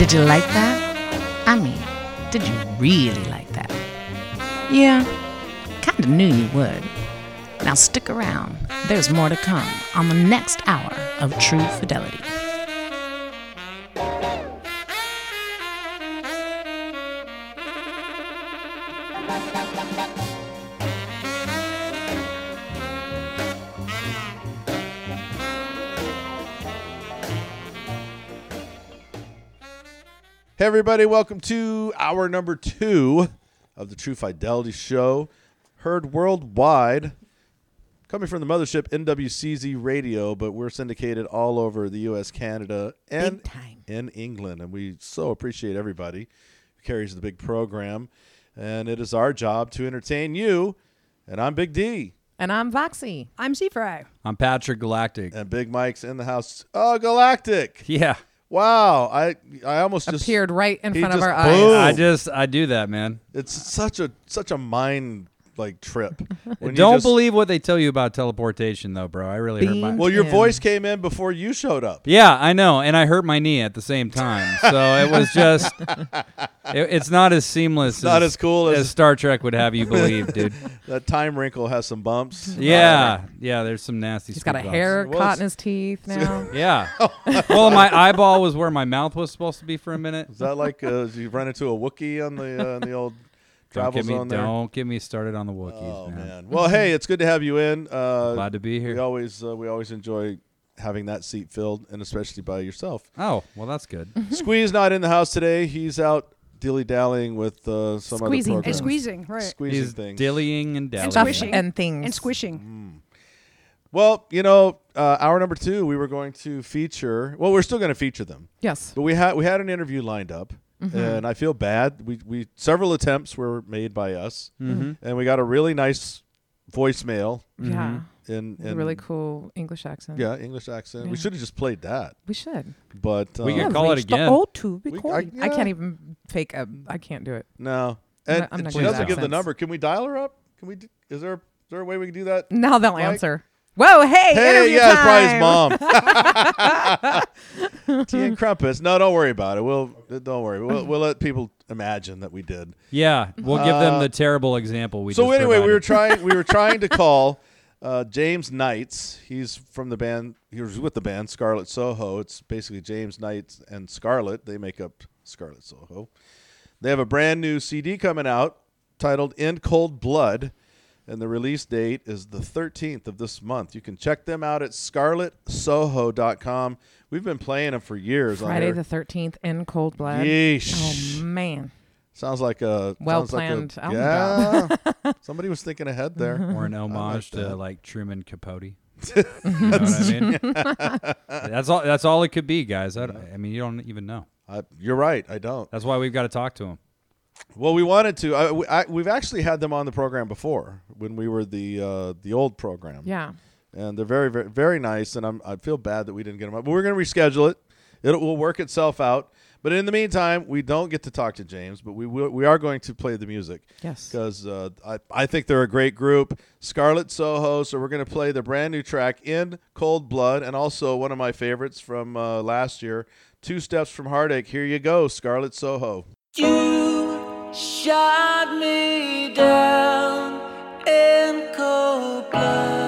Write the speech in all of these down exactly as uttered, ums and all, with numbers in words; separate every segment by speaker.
Speaker 1: Did you like that? I mean, did you really like that? Yeah, kinda knew you would. Now stick around. There's more to come on the next hour of True Fidelity.
Speaker 2: Hey everybody, welcome to hour number two of the True Fidelity Show, heard worldwide, coming from the mothership N W C Z Radio, but we're syndicated all over the U S, Canada, and in England, and we so appreciate everybody who carries the big program, and it is our job to entertain you, and I'm Big D.
Speaker 3: And I'm Voxy.
Speaker 4: I'm C-Fry.
Speaker 5: I'm Patrick Galactic.
Speaker 2: And Big Mike's in the house. Oh, Galactic.
Speaker 5: Yeah.
Speaker 2: Wow, I I almost just
Speaker 3: appeared right in front of
Speaker 2: just,
Speaker 3: our eyes.
Speaker 2: boom.
Speaker 5: I just I do that, man.
Speaker 2: It's such a such a mind like trip. When
Speaker 5: Don't
Speaker 2: you just,
Speaker 5: believe what they tell you about teleportation, though, bro. I really hurt my.
Speaker 3: Beam.
Speaker 2: Well, your
Speaker 3: Yeah.
Speaker 2: voice came in before you showed up.
Speaker 5: Yeah, I know, and I hurt my knee at the same time. So it was just. it, it's not as seamless.
Speaker 2: Not as cool as-
Speaker 5: as Star Trek would have you believe, dude.
Speaker 2: That time wrinkle has some bumps.
Speaker 5: Yeah, yeah. There's some nasty.
Speaker 3: He's got a
Speaker 5: speed bumps.
Speaker 3: hair
Speaker 2: Well,
Speaker 3: caught in his teeth now.
Speaker 5: Yeah. Well, my eyeball was where my mouth was supposed to be for a minute.
Speaker 2: Is that like uh, you run into a Wookiee on the uh, on the old
Speaker 5: Don't
Speaker 2: travel
Speaker 5: get me,
Speaker 2: zone there?
Speaker 5: don't get me started on the Wookiees,
Speaker 2: Oh
Speaker 5: man.
Speaker 2: man. Well, hey, it's good to have you in. Uh,
Speaker 5: Glad to be
Speaker 2: we
Speaker 5: here.
Speaker 2: always uh, we always enjoy having that seat filled, and especially by yourself.
Speaker 5: Oh, well, that's good.
Speaker 2: Squee's not in the house today. He's out dilly dallying with uh, some
Speaker 3: Squeezing.
Speaker 2: other program.
Speaker 4: And squeezing, right.
Speaker 2: Squeezing
Speaker 5: He's
Speaker 2: things.
Speaker 5: dillying and dallying.
Speaker 3: Stuff
Speaker 4: squishing.
Speaker 3: and things.
Speaker 4: And squishing.
Speaker 2: Well, you know, uh, hour number two, we were going to feature. Well, we're still going to feature them,
Speaker 3: Yes.
Speaker 2: but we had we had an interview lined up, and I feel bad. We we several attempts were made by us,
Speaker 5: Mhm.
Speaker 2: and we got a really nice voicemail
Speaker 3: Yeah.
Speaker 2: in,
Speaker 3: It's a
Speaker 2: in
Speaker 3: really cool English accent.
Speaker 2: yeah English accent. We
Speaker 3: Yeah.
Speaker 2: should have just played that,
Speaker 3: We should.
Speaker 2: but uh,
Speaker 5: We
Speaker 3: Yeah,
Speaker 5: could call it
Speaker 3: reach the
Speaker 5: again.
Speaker 3: O two
Speaker 2: We- I-
Speaker 3: recording. I,
Speaker 2: yeah.
Speaker 3: can't even fake a. I can't do it.
Speaker 2: no.
Speaker 3: I'm
Speaker 2: And
Speaker 3: not- I'm not
Speaker 2: she
Speaker 3: good at
Speaker 2: doesn't give the
Speaker 3: accents.
Speaker 2: number. Can we dial her up? Can we? Do, is there is there a way we can do that?
Speaker 3: Now they'll
Speaker 2: Mike?
Speaker 3: answer. Whoa! Hey,
Speaker 2: Hey,
Speaker 3: interview
Speaker 2: yeah,
Speaker 3: time.
Speaker 2: it's probably his mom. Tea and crumpets. No, don't worry about it. We'll don't worry. We'll we'll let people imagine that we did.
Speaker 5: Yeah, we'll give them
Speaker 2: Uh,
Speaker 5: the terrible example we
Speaker 2: so
Speaker 5: just
Speaker 2: anyway, we were
Speaker 5: provided.
Speaker 2: trying we were trying to call uh, James Knights. He's from the band. He was with the band Scarlet Soho. It's basically James Knights and Scarlet. They make up Scarlet Soho. They have a brand new C D coming out titled "In Cold Blood," and the release date is the thirteenth of this month. You can check them out at scarlet soho dot com. We've been playing them for years.
Speaker 3: Friday
Speaker 2: on
Speaker 3: the thirteenth in Cold Blood.
Speaker 2: Yeesh.
Speaker 3: Oh man.
Speaker 2: Sounds like a
Speaker 3: Well
Speaker 2: sounds like a-
Speaker 3: planned album
Speaker 2: Yeah, somebody was thinking ahead there.
Speaker 5: or an homage
Speaker 2: that.
Speaker 5: to like Truman Capote. You know what I mean? that's all. That's all it could be, guys. I, don't, I mean, you don't even know.
Speaker 2: I, you're right. I don't.
Speaker 5: That's why we've got to talk to him.
Speaker 2: Well, we wanted to. I, we, I, we've actually had them on the program before when we were the uh, the old program.
Speaker 3: Yeah.
Speaker 2: And they're very, very, very nice. And I'm, I feel bad that we didn't get them up. But we're going to reschedule it. It will work itself out. But in the meantime, we don't get to talk to James, but we will, we are going to play the music.
Speaker 3: Yes.
Speaker 2: Because uh, I, I think they're a great group, Scarlet Soho. So we're going to play the brand new track, "In Cold Blood," and also one of my favorites from uh, last year, "Two Steps from Heartache." Here you go, Scarlet Soho.
Speaker 6: You shot me down in cold blood.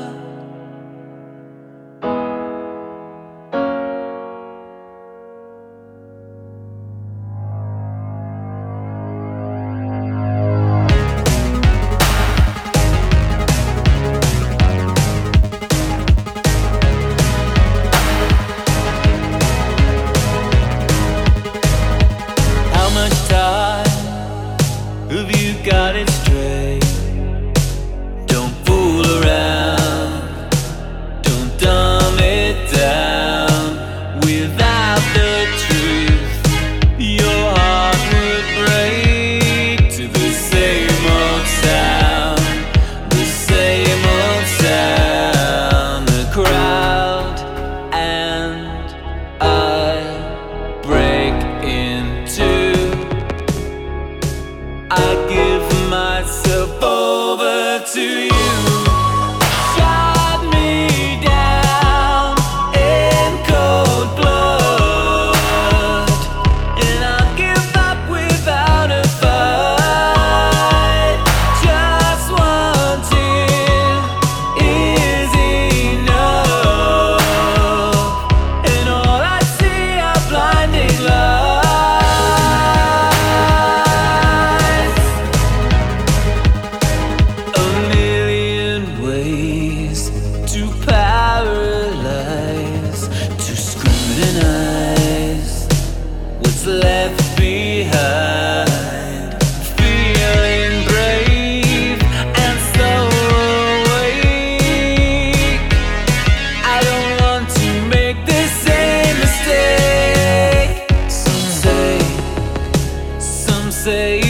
Speaker 6: How much time have you got it straight? Don't fool around, don't dumb it down. Without the truth, your heart would break to the same old sound, the same old sound. The crowd and I break into. I give myself over to you. Shot me down in cold blood.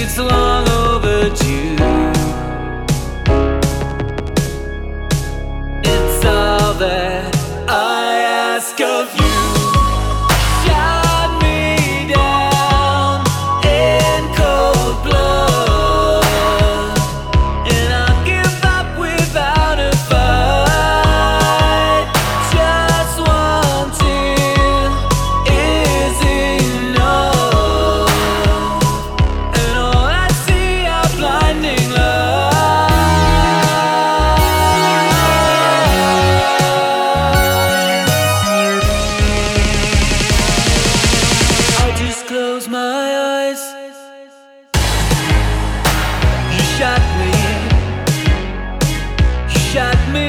Speaker 6: it's long overdue. It's all that I ask of you. Shot me down in cold blood, and I'll give up without a fight. Just one tear is enough, and all I see are blinding lights. I just close my eyes. You shot me. You shot me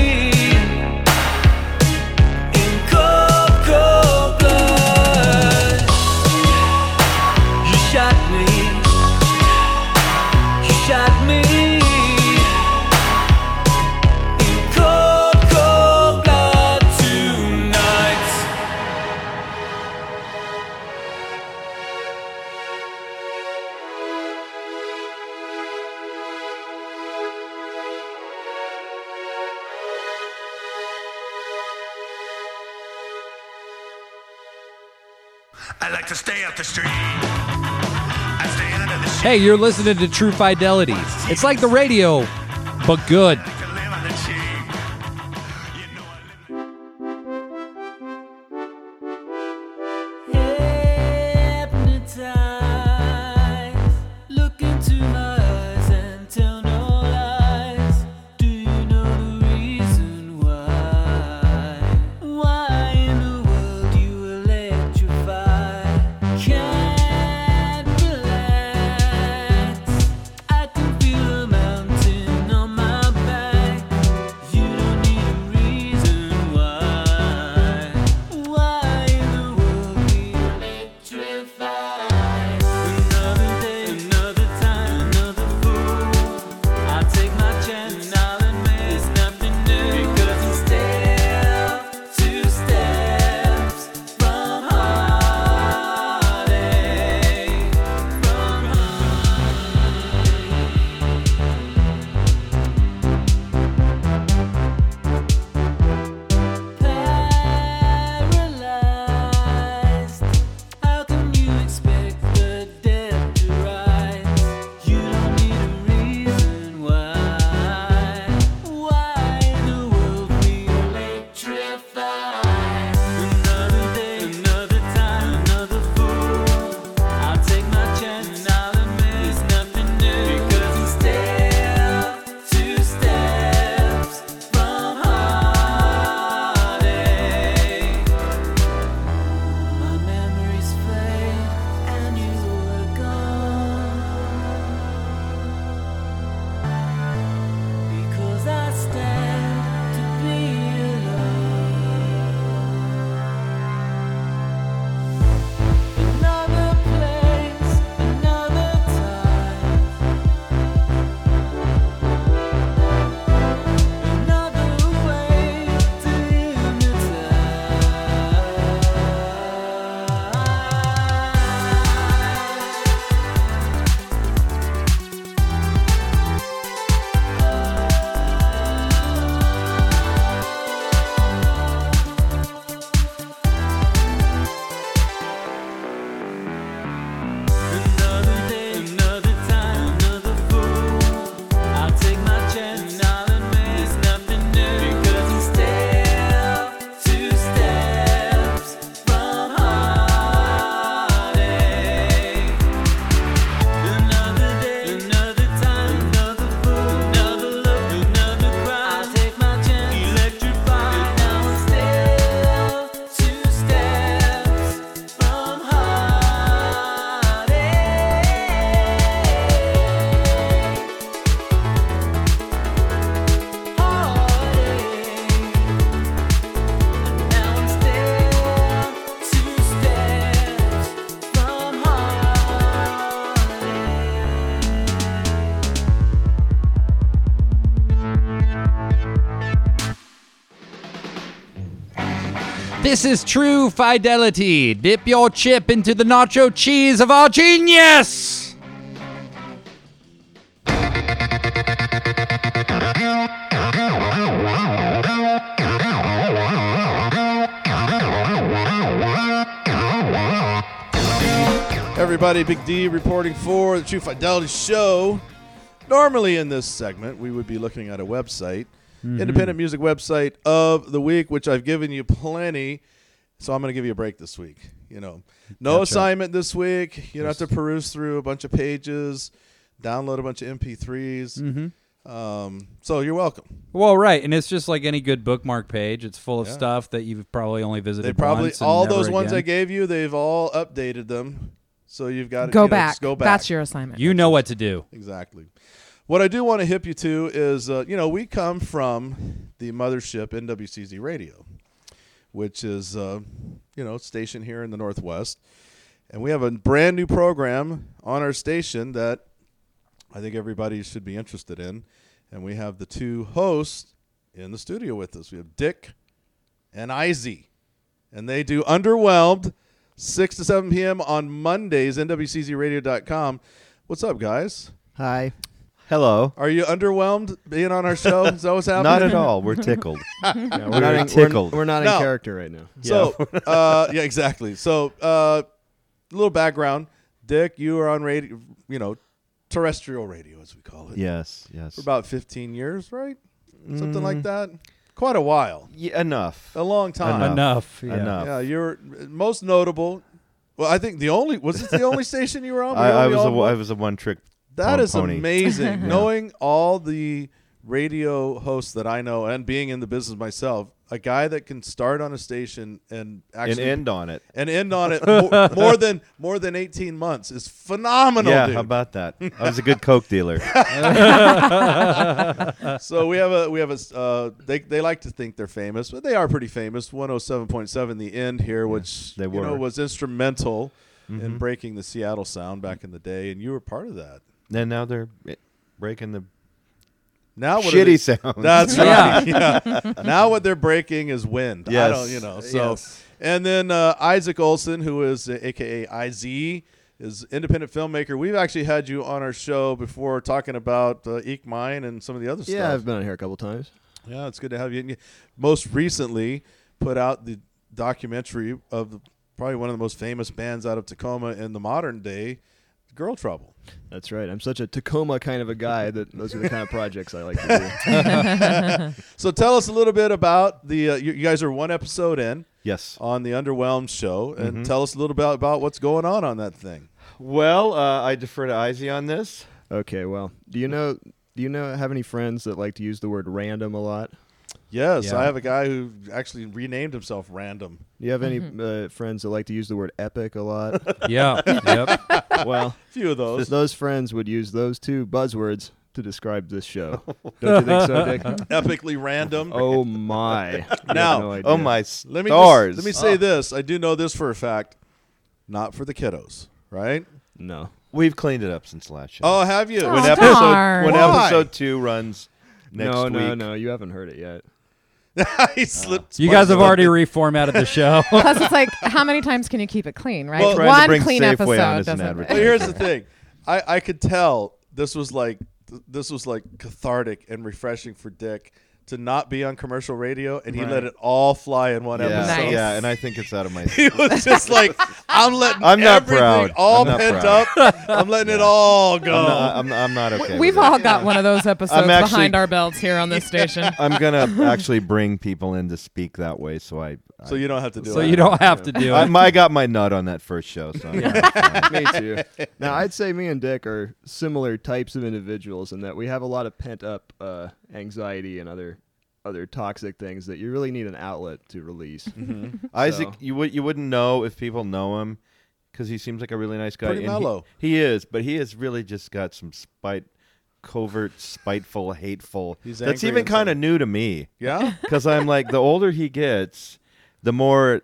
Speaker 6: in cold, cold blood. You shot me. You shot me in cold, cold blood tonight.
Speaker 7: I like to stay off the street. I stay under the sheet.
Speaker 5: Hey, you're listening to True Fidelity. It's like the radio, but good.
Speaker 7: I can live on the cheap. You know I live.
Speaker 6: Hypnotized, look into my eyes and tell no lies. Do you know the reason why? Why in the world you electrify? Can't relax. I can feel a mountain on my back. You don't need a reason why. Why in the world we electrify? Another day, another time, another fool. I'll take my chance and I'll admit it's nothing new. Because I'm still two steps from heartache, from paralyzed. How can you expect the dead to rise? You don't need a reason why. Why in the world we electrify? Another day, another time, another fool. I'll take my chance and I'll admit it's nothing new. Because I'm still two steps from heartache. My memories fade and you are gone. Because I stand to be alone. Another place, another time. Another way to Another day, another time, another fool. I'll take my chance and I'll admit it's nothing new. Because I'm still two steps from heartache. Another day, another time, another fool, another look, another cry. I'll take my chance, electrify. Now I'm still two steps from heartache. Heartache. Now I'm still two steps from heartache.
Speaker 5: This is True Fidelity. Dip your chip into the nacho cheese of our genius.
Speaker 2: everybody. Big D reporting for the True Fidelity Show. Normally in this segment, we would be looking at a website,
Speaker 5: Mm-hmm.
Speaker 2: independent music website of the week, which I've given you plenty. So I'm going to give you a break this week. You know, no
Speaker 5: Gotcha.
Speaker 2: assignment this week. You don't have
Speaker 5: Yes.
Speaker 2: to peruse through a bunch of pages, download a bunch of M P threes.
Speaker 5: Mm-hmm.
Speaker 2: Um, so you're welcome.
Speaker 5: Well, right, and it's just like any good bookmark page. It's full of
Speaker 2: Yeah.
Speaker 5: stuff that you've probably only visited
Speaker 2: They probably
Speaker 5: once and
Speaker 2: all
Speaker 5: never
Speaker 2: those ones I
Speaker 5: again.
Speaker 2: gave you. They've all updated them. So you've got to
Speaker 3: Go
Speaker 2: you know,
Speaker 3: back.
Speaker 2: just go back.
Speaker 3: That's your assignment.
Speaker 5: You know what to do.
Speaker 2: Exactly. What I do want to hip you to is, uh, you know, we come from the mothership N W C Z Radio, which is, uh, you know, station here in the Northwest. And we have a brand new program on our station that I think everybody should be interested in. And we have the two hosts in the studio with us. We have Dick and Izzy. And they do Underwhelmed, six to seven p.m. on Mondays, N W C Z radio dot com. What's up, guys?
Speaker 8: Hi. Hello.
Speaker 2: Are you underwhelmed being on our show? Is that what's happening?
Speaker 8: Not at all. We're tickled.
Speaker 4: Yeah,
Speaker 8: We're
Speaker 4: we're, not in,
Speaker 8: tickled.
Speaker 4: we're, we're not
Speaker 2: No.
Speaker 4: in character right now.
Speaker 2: So, uh, yeah, exactly. So, a uh, little background. Dick, you were on radio, you know, terrestrial radio, as we call it,
Speaker 8: Yes, yes.
Speaker 2: for about fifteen years, right? Something
Speaker 8: Mm.
Speaker 2: like that. Quite a while.
Speaker 8: Yeah, enough.
Speaker 2: A long time.
Speaker 8: Enough.
Speaker 5: Enough. Yeah.
Speaker 8: Enough.
Speaker 2: Yeah, you're most notable. Well, I think the only was it the only station you were on?
Speaker 8: I,
Speaker 2: Were
Speaker 8: I
Speaker 2: you
Speaker 8: was a,
Speaker 2: on one?
Speaker 8: I was a one trick.
Speaker 2: That is
Speaker 8: pony.
Speaker 2: amazing. Knowing all the radio hosts that I know and being in the business myself, a guy that can start on a station and
Speaker 8: And
Speaker 2: actually
Speaker 8: end on it.
Speaker 2: and end on it more, more than more than eighteen months is phenomenal.
Speaker 8: Yeah,
Speaker 2: dude.
Speaker 8: how about that? I was a good Coke dealer.
Speaker 2: So we have a we have a uh, they they like to think they're famous, but they are pretty famous. one oh seven point seven The End here, which
Speaker 8: they
Speaker 2: you know
Speaker 8: were.
Speaker 2: was instrumental in
Speaker 8: Mhm.
Speaker 2: breaking the Seattle sound back in the day, and you were part of that.
Speaker 8: And now they're eh, breaking the
Speaker 2: Now what are
Speaker 8: shitty
Speaker 2: they-
Speaker 8: sounds.
Speaker 2: That's right. Yeah. Now what they're breaking is wind. I
Speaker 8: Yes.
Speaker 2: don't, you know. So,
Speaker 8: Yes.
Speaker 2: and then uh, Isaac Olson, who is uh, A K A I Z, is independent filmmaker. We've actually had you on our show before talking about uh, Eek Mine and some of the other
Speaker 4: Yeah,
Speaker 2: stuff.
Speaker 4: I've been on here a couple times.
Speaker 2: Yeah, it's good to have you. And you most recently put out the documentary of the, probably one of the most famous bands out of Tacoma in the modern day, Girl Trouble.
Speaker 4: That's right. I'm such a Tacoma kind of a guy that those are the kind of projects I like to do.
Speaker 2: So tell us a little bit about the. Uh, you, you guys are one episode in
Speaker 8: Yes.
Speaker 2: on the Underwhelmed show, and
Speaker 8: Mhm.
Speaker 2: tell us a little bit about what's going on on that thing.
Speaker 8: Well, uh, I defer to Izzy on this.
Speaker 4: Okay, well, do you know? Do you know have any friends that like to use the word random a lot?
Speaker 2: Yes,
Speaker 5: Yeah.
Speaker 2: I have a guy who actually renamed himself Random.
Speaker 4: Do you have any uh, friends that like to use the word epic a lot?
Speaker 5: Yeah. Yep.
Speaker 4: Well,
Speaker 2: A few of those.
Speaker 4: those friends would use those two buzzwords to describe this show. Don't you think so, Dick?
Speaker 2: Epically random.
Speaker 4: Oh my! You have
Speaker 2: Now-
Speaker 4: no idea.
Speaker 8: Oh my stars!
Speaker 2: Let me just, let me say this. I do know this for a fact. Not for the kiddos, right?
Speaker 4: No.
Speaker 8: We've cleaned it up since last show.
Speaker 2: Oh, have you?
Speaker 1: Oh,
Speaker 8: when
Speaker 1: darn.
Speaker 8: episode when
Speaker 2: Why?
Speaker 8: episode two runs next
Speaker 4: no,
Speaker 8: week.
Speaker 4: no, no. You haven't heard it yet.
Speaker 2: he slipped.
Speaker 5: You guys have
Speaker 2: slipped.
Speaker 5: already reformatted the show.
Speaker 3: Plus, it's like, how many times can you keep it clean, right?
Speaker 2: Well,
Speaker 8: Trying to
Speaker 3: One
Speaker 8: bring
Speaker 3: clean
Speaker 8: Safeway
Speaker 3: episode
Speaker 8: on as an
Speaker 3: doesn't.
Speaker 8: advertisement.
Speaker 2: But here's the thing. I, I could tell this was like th- this was like cathartic and refreshing for Dick to not be on commercial radio, and he
Speaker 8: Right.
Speaker 2: let it all fly in one
Speaker 8: Yeah,
Speaker 2: episode.
Speaker 3: Nice.
Speaker 8: yeah, and I think it's out of my.
Speaker 2: He was just like, I'm letting
Speaker 8: I'm not
Speaker 2: everything
Speaker 8: proud.
Speaker 2: all
Speaker 8: I'm not
Speaker 2: pent
Speaker 8: proud.
Speaker 2: up. I'm letting it all go.
Speaker 8: I'm not, I'm, I'm not okay.
Speaker 3: We've
Speaker 8: with it.
Speaker 3: all got one of those episodes
Speaker 8: I'm actually-
Speaker 3: behind our belts here on this station.
Speaker 8: I'm gonna actually bring people in to speak that way, so I. I
Speaker 2: so you don't have to do
Speaker 5: so
Speaker 2: it.
Speaker 5: you don't have to do
Speaker 8: I,
Speaker 5: it.
Speaker 8: I got my nut on that first show. So I'm-
Speaker 4: Me too. Now, I'd say me and Dick are similar types of individuals in that we have a lot of pent up uh, anxiety and other other toxic things that you really need an outlet to release.
Speaker 8: Isaac,
Speaker 4: So-
Speaker 8: you would you wouldn't know if people know him because he seems like a really nice guy.
Speaker 2: Pretty
Speaker 8: and he-
Speaker 2: mellow.
Speaker 8: He, is, but he has really just got some spite, covert, spiteful, hateful.
Speaker 2: He's
Speaker 8: That's
Speaker 2: angry
Speaker 8: even kind of
Speaker 2: inside.
Speaker 8: new to me
Speaker 2: Yeah,
Speaker 8: because I'm like the older he gets, the more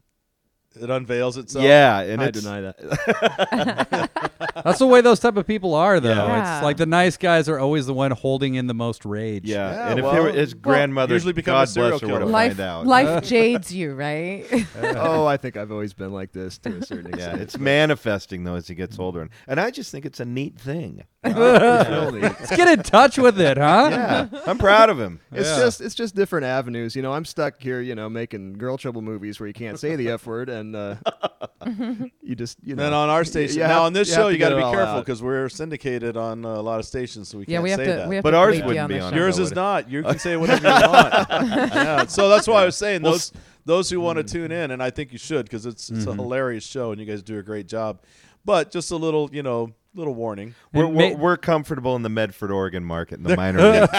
Speaker 2: it unveils itself.
Speaker 8: yeah, and
Speaker 4: I
Speaker 8: it's
Speaker 4: deny that.
Speaker 5: That's the way those type of people are, though.
Speaker 3: Yeah.
Speaker 5: It's like the nice guys are always the one holding in the most rage.
Speaker 8: yeah.
Speaker 2: Yeah,
Speaker 8: and if
Speaker 2: well,
Speaker 8: they were his grandmother,
Speaker 2: usually become a
Speaker 8: God
Speaker 2: serial
Speaker 8: bless her, were to
Speaker 2: killer.
Speaker 3: Life,
Speaker 8: find out.
Speaker 3: life jades you, right?
Speaker 4: Oh, I think I've always been like this to a certain
Speaker 8: Yeah,
Speaker 4: extent.
Speaker 8: it's manifesting though as he gets older, and, and I just think it's a neat thing.
Speaker 5: Let's get in touch with it, huh?
Speaker 8: Yeah, I'm proud of him.
Speaker 4: It's just it's just different avenues. You know, I'm stuck here, you know, making girl trouble movies where you can't say the F word, and then uh, you just you know.
Speaker 2: Then on our station.
Speaker 4: you
Speaker 2: now
Speaker 4: have-
Speaker 2: on this
Speaker 4: you have
Speaker 2: show,
Speaker 4: to
Speaker 2: you got to
Speaker 4: get
Speaker 2: be
Speaker 4: it all
Speaker 2: careful
Speaker 4: out.
Speaker 2: because we're syndicated on uh, a lot of stations, so we
Speaker 3: Yeah,
Speaker 2: can't
Speaker 3: we have
Speaker 2: say
Speaker 3: to.
Speaker 2: that.
Speaker 3: We have
Speaker 8: But
Speaker 3: to
Speaker 8: ours
Speaker 3: bleep you
Speaker 8: wouldn't
Speaker 3: on
Speaker 8: be
Speaker 3: this
Speaker 8: on
Speaker 3: show.
Speaker 8: there.
Speaker 2: Yours
Speaker 8: would
Speaker 2: is
Speaker 8: it?
Speaker 2: not. You can say whatever you want. Yeah. So that's why I was saying
Speaker 8: Well,
Speaker 2: those those who want to tune in, and I think you should because it's it's
Speaker 8: Mm-hmm.
Speaker 2: a hilarious show and you guys do a great job. But just a little, you know, little warning.
Speaker 8: We're,
Speaker 5: And
Speaker 8: we're,
Speaker 5: ma-
Speaker 8: we're comfortable in the Medford, Oregon market in the minor leagues.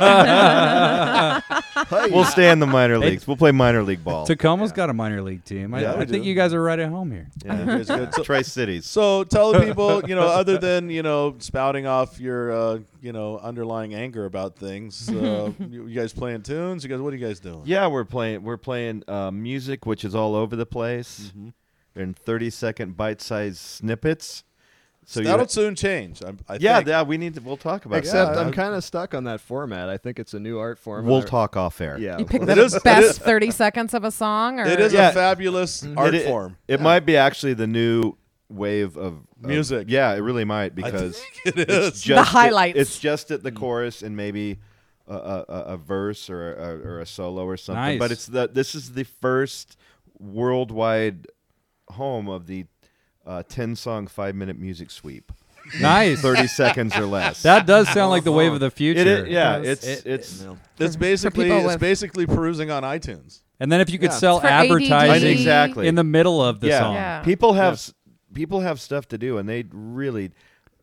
Speaker 8: We'll stay in the minor leagues. We'll play minor league ball.
Speaker 5: Tacoma's got a minor league team. I,
Speaker 2: Yeah,
Speaker 5: I
Speaker 2: we
Speaker 5: think
Speaker 2: do.
Speaker 5: you guys are right at home here.
Speaker 8: Yeah.
Speaker 2: It's good. So-
Speaker 8: Tri Cities.
Speaker 2: So tell the people, you know, other than you know spouting off your uh, you know underlying anger about things, uh, you, you guys playing tunes? You guys, what are you guys doing?
Speaker 8: Yeah, we're playing. We're playing uh, music, which is all over the place, in thirty second bite sized snippets. So you-
Speaker 2: That'll soon change. I, I
Speaker 8: yeah,
Speaker 2: think.
Speaker 8: yeah, we need to. We'll talk about
Speaker 4: Except
Speaker 8: that.
Speaker 4: I'm kind of stuck on that format. I think it's a new art form.
Speaker 8: We'll
Speaker 4: and I-
Speaker 8: talk off air.
Speaker 4: Yeah.
Speaker 3: You pick
Speaker 2: It
Speaker 3: the
Speaker 2: is- it
Speaker 3: best
Speaker 2: is-
Speaker 3: thirty seconds of a song, or
Speaker 2: It is
Speaker 8: Yeah.
Speaker 2: a fabulous art
Speaker 8: it,
Speaker 2: form.
Speaker 8: It, might be actually the new wave of, of
Speaker 2: Music.
Speaker 8: Yeah, it really might
Speaker 2: I
Speaker 8: because
Speaker 2: think it
Speaker 8: it's
Speaker 2: is.
Speaker 8: just
Speaker 3: The highlights.
Speaker 8: It, it's just at the chorus and maybe a, a, a- a verse or a, or a solo or something.
Speaker 5: Nice.
Speaker 8: But it's the this is the first worldwide home of the uh, ten song five minute music sweep.
Speaker 5: Nice.
Speaker 8: thirty seconds or less.
Speaker 5: That does sound like the wave of the future.
Speaker 8: It is, yeah,
Speaker 3: does.
Speaker 8: it's
Speaker 5: It-
Speaker 8: it's
Speaker 2: It's basically
Speaker 3: people
Speaker 2: it's
Speaker 3: with-
Speaker 2: basically perusing on iTunes.
Speaker 5: And then if you could
Speaker 4: Yeah.
Speaker 5: sell
Speaker 3: It's for A D D.
Speaker 5: advertising
Speaker 8: Exactly.
Speaker 5: in the middle of the
Speaker 8: yeah.
Speaker 5: song.
Speaker 3: Yeah.
Speaker 8: People have s people have stuff to do, and they really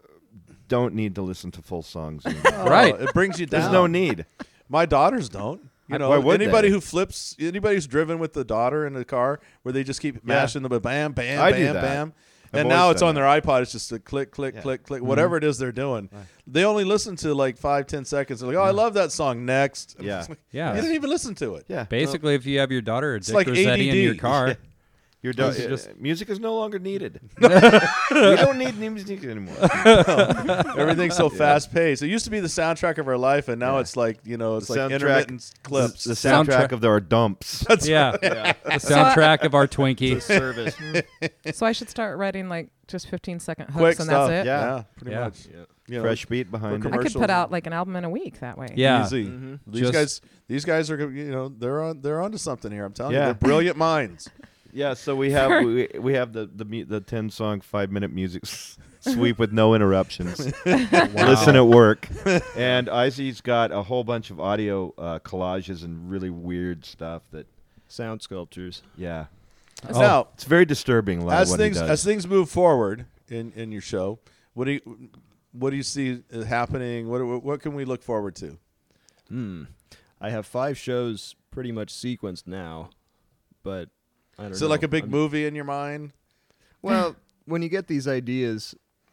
Speaker 8: don't need to listen to full songs. anymore.
Speaker 5: Right.
Speaker 2: Oh, it brings you down.
Speaker 8: There's no need.
Speaker 2: My daughters don't. You
Speaker 8: I-
Speaker 2: know,
Speaker 8: why would
Speaker 2: anybody
Speaker 8: they?
Speaker 2: who flips, anybody who's driven with the daughter in the car, where they just keep mashing the bam, bam,
Speaker 8: I do
Speaker 2: bam,
Speaker 8: that.
Speaker 2: bam,
Speaker 8: I've
Speaker 2: and
Speaker 8: always
Speaker 2: now it's
Speaker 8: done
Speaker 2: on their iPod. It's just a click, click,
Speaker 8: Yeah.
Speaker 2: click, click, whatever it is they're doing. They only listen to like five, ten seconds. They're like, "Oh, I love that song." Next, I'm
Speaker 8: Yeah.
Speaker 2: just like,
Speaker 5: Yeah.
Speaker 2: you didn't even listen to it.
Speaker 8: Yeah.
Speaker 5: Basically, if you have your daughter or Dick
Speaker 2: like
Speaker 5: Rossetti in
Speaker 2: A D D.
Speaker 5: your car,
Speaker 8: Your do-
Speaker 5: It's
Speaker 8: uh,
Speaker 5: just-
Speaker 8: music is no longer needed. we don't need music anymore.
Speaker 2: Everything's so fast paced. It used to be the soundtrack of our life, and now
Speaker 8: Yeah.
Speaker 2: it's like you know, it's
Speaker 8: The
Speaker 2: like
Speaker 8: soundtrack-
Speaker 2: intermittent clips.
Speaker 8: The
Speaker 5: Soundtrack.
Speaker 8: soundtrack of our dumps.
Speaker 5: yeah, the soundtrack of our Twinkie.
Speaker 4: service.
Speaker 3: so I should start writing like just fifteen second hooks,
Speaker 2: Quick
Speaker 3: and
Speaker 2: stuff.
Speaker 3: that's it.
Speaker 8: Yeah.
Speaker 2: Yeah, pretty
Speaker 5: Yeah.
Speaker 2: much. You know,
Speaker 8: Fresh beat behind
Speaker 2: for
Speaker 8: it.
Speaker 3: I could
Speaker 2: commercials
Speaker 3: put out
Speaker 2: and-
Speaker 3: like an album in a week that way.
Speaker 5: Yeah,
Speaker 2: Easy.
Speaker 4: Mm-hmm.
Speaker 2: These
Speaker 5: Just-
Speaker 2: guys, these guys are, you know, they're on, they're onto something here. I'm telling you,
Speaker 8: Yeah.
Speaker 2: they're brilliant minds.
Speaker 8: Yeah, so we have we, we have the the mu- the ten song five minute music s- sweep with no interruptions. Listen at work, and Izzy's got a whole bunch of audio uh, collages and really weird stuff that
Speaker 4: Sound sculptures.
Speaker 8: yeah,
Speaker 5: Oh.
Speaker 2: Now,
Speaker 8: it's very disturbing. A lot
Speaker 2: as
Speaker 8: of what
Speaker 2: things
Speaker 8: he does.
Speaker 2: as things move forward in, in your show, what do you what do you see uh, happening? What what what can we look forward to?
Speaker 4: Hmm. I have five shows pretty much sequenced now, but I don't
Speaker 2: Is
Speaker 4: know.
Speaker 2: it like a big
Speaker 4: I'm-
Speaker 2: movie in your mind?
Speaker 4: Well, when you get these ideas,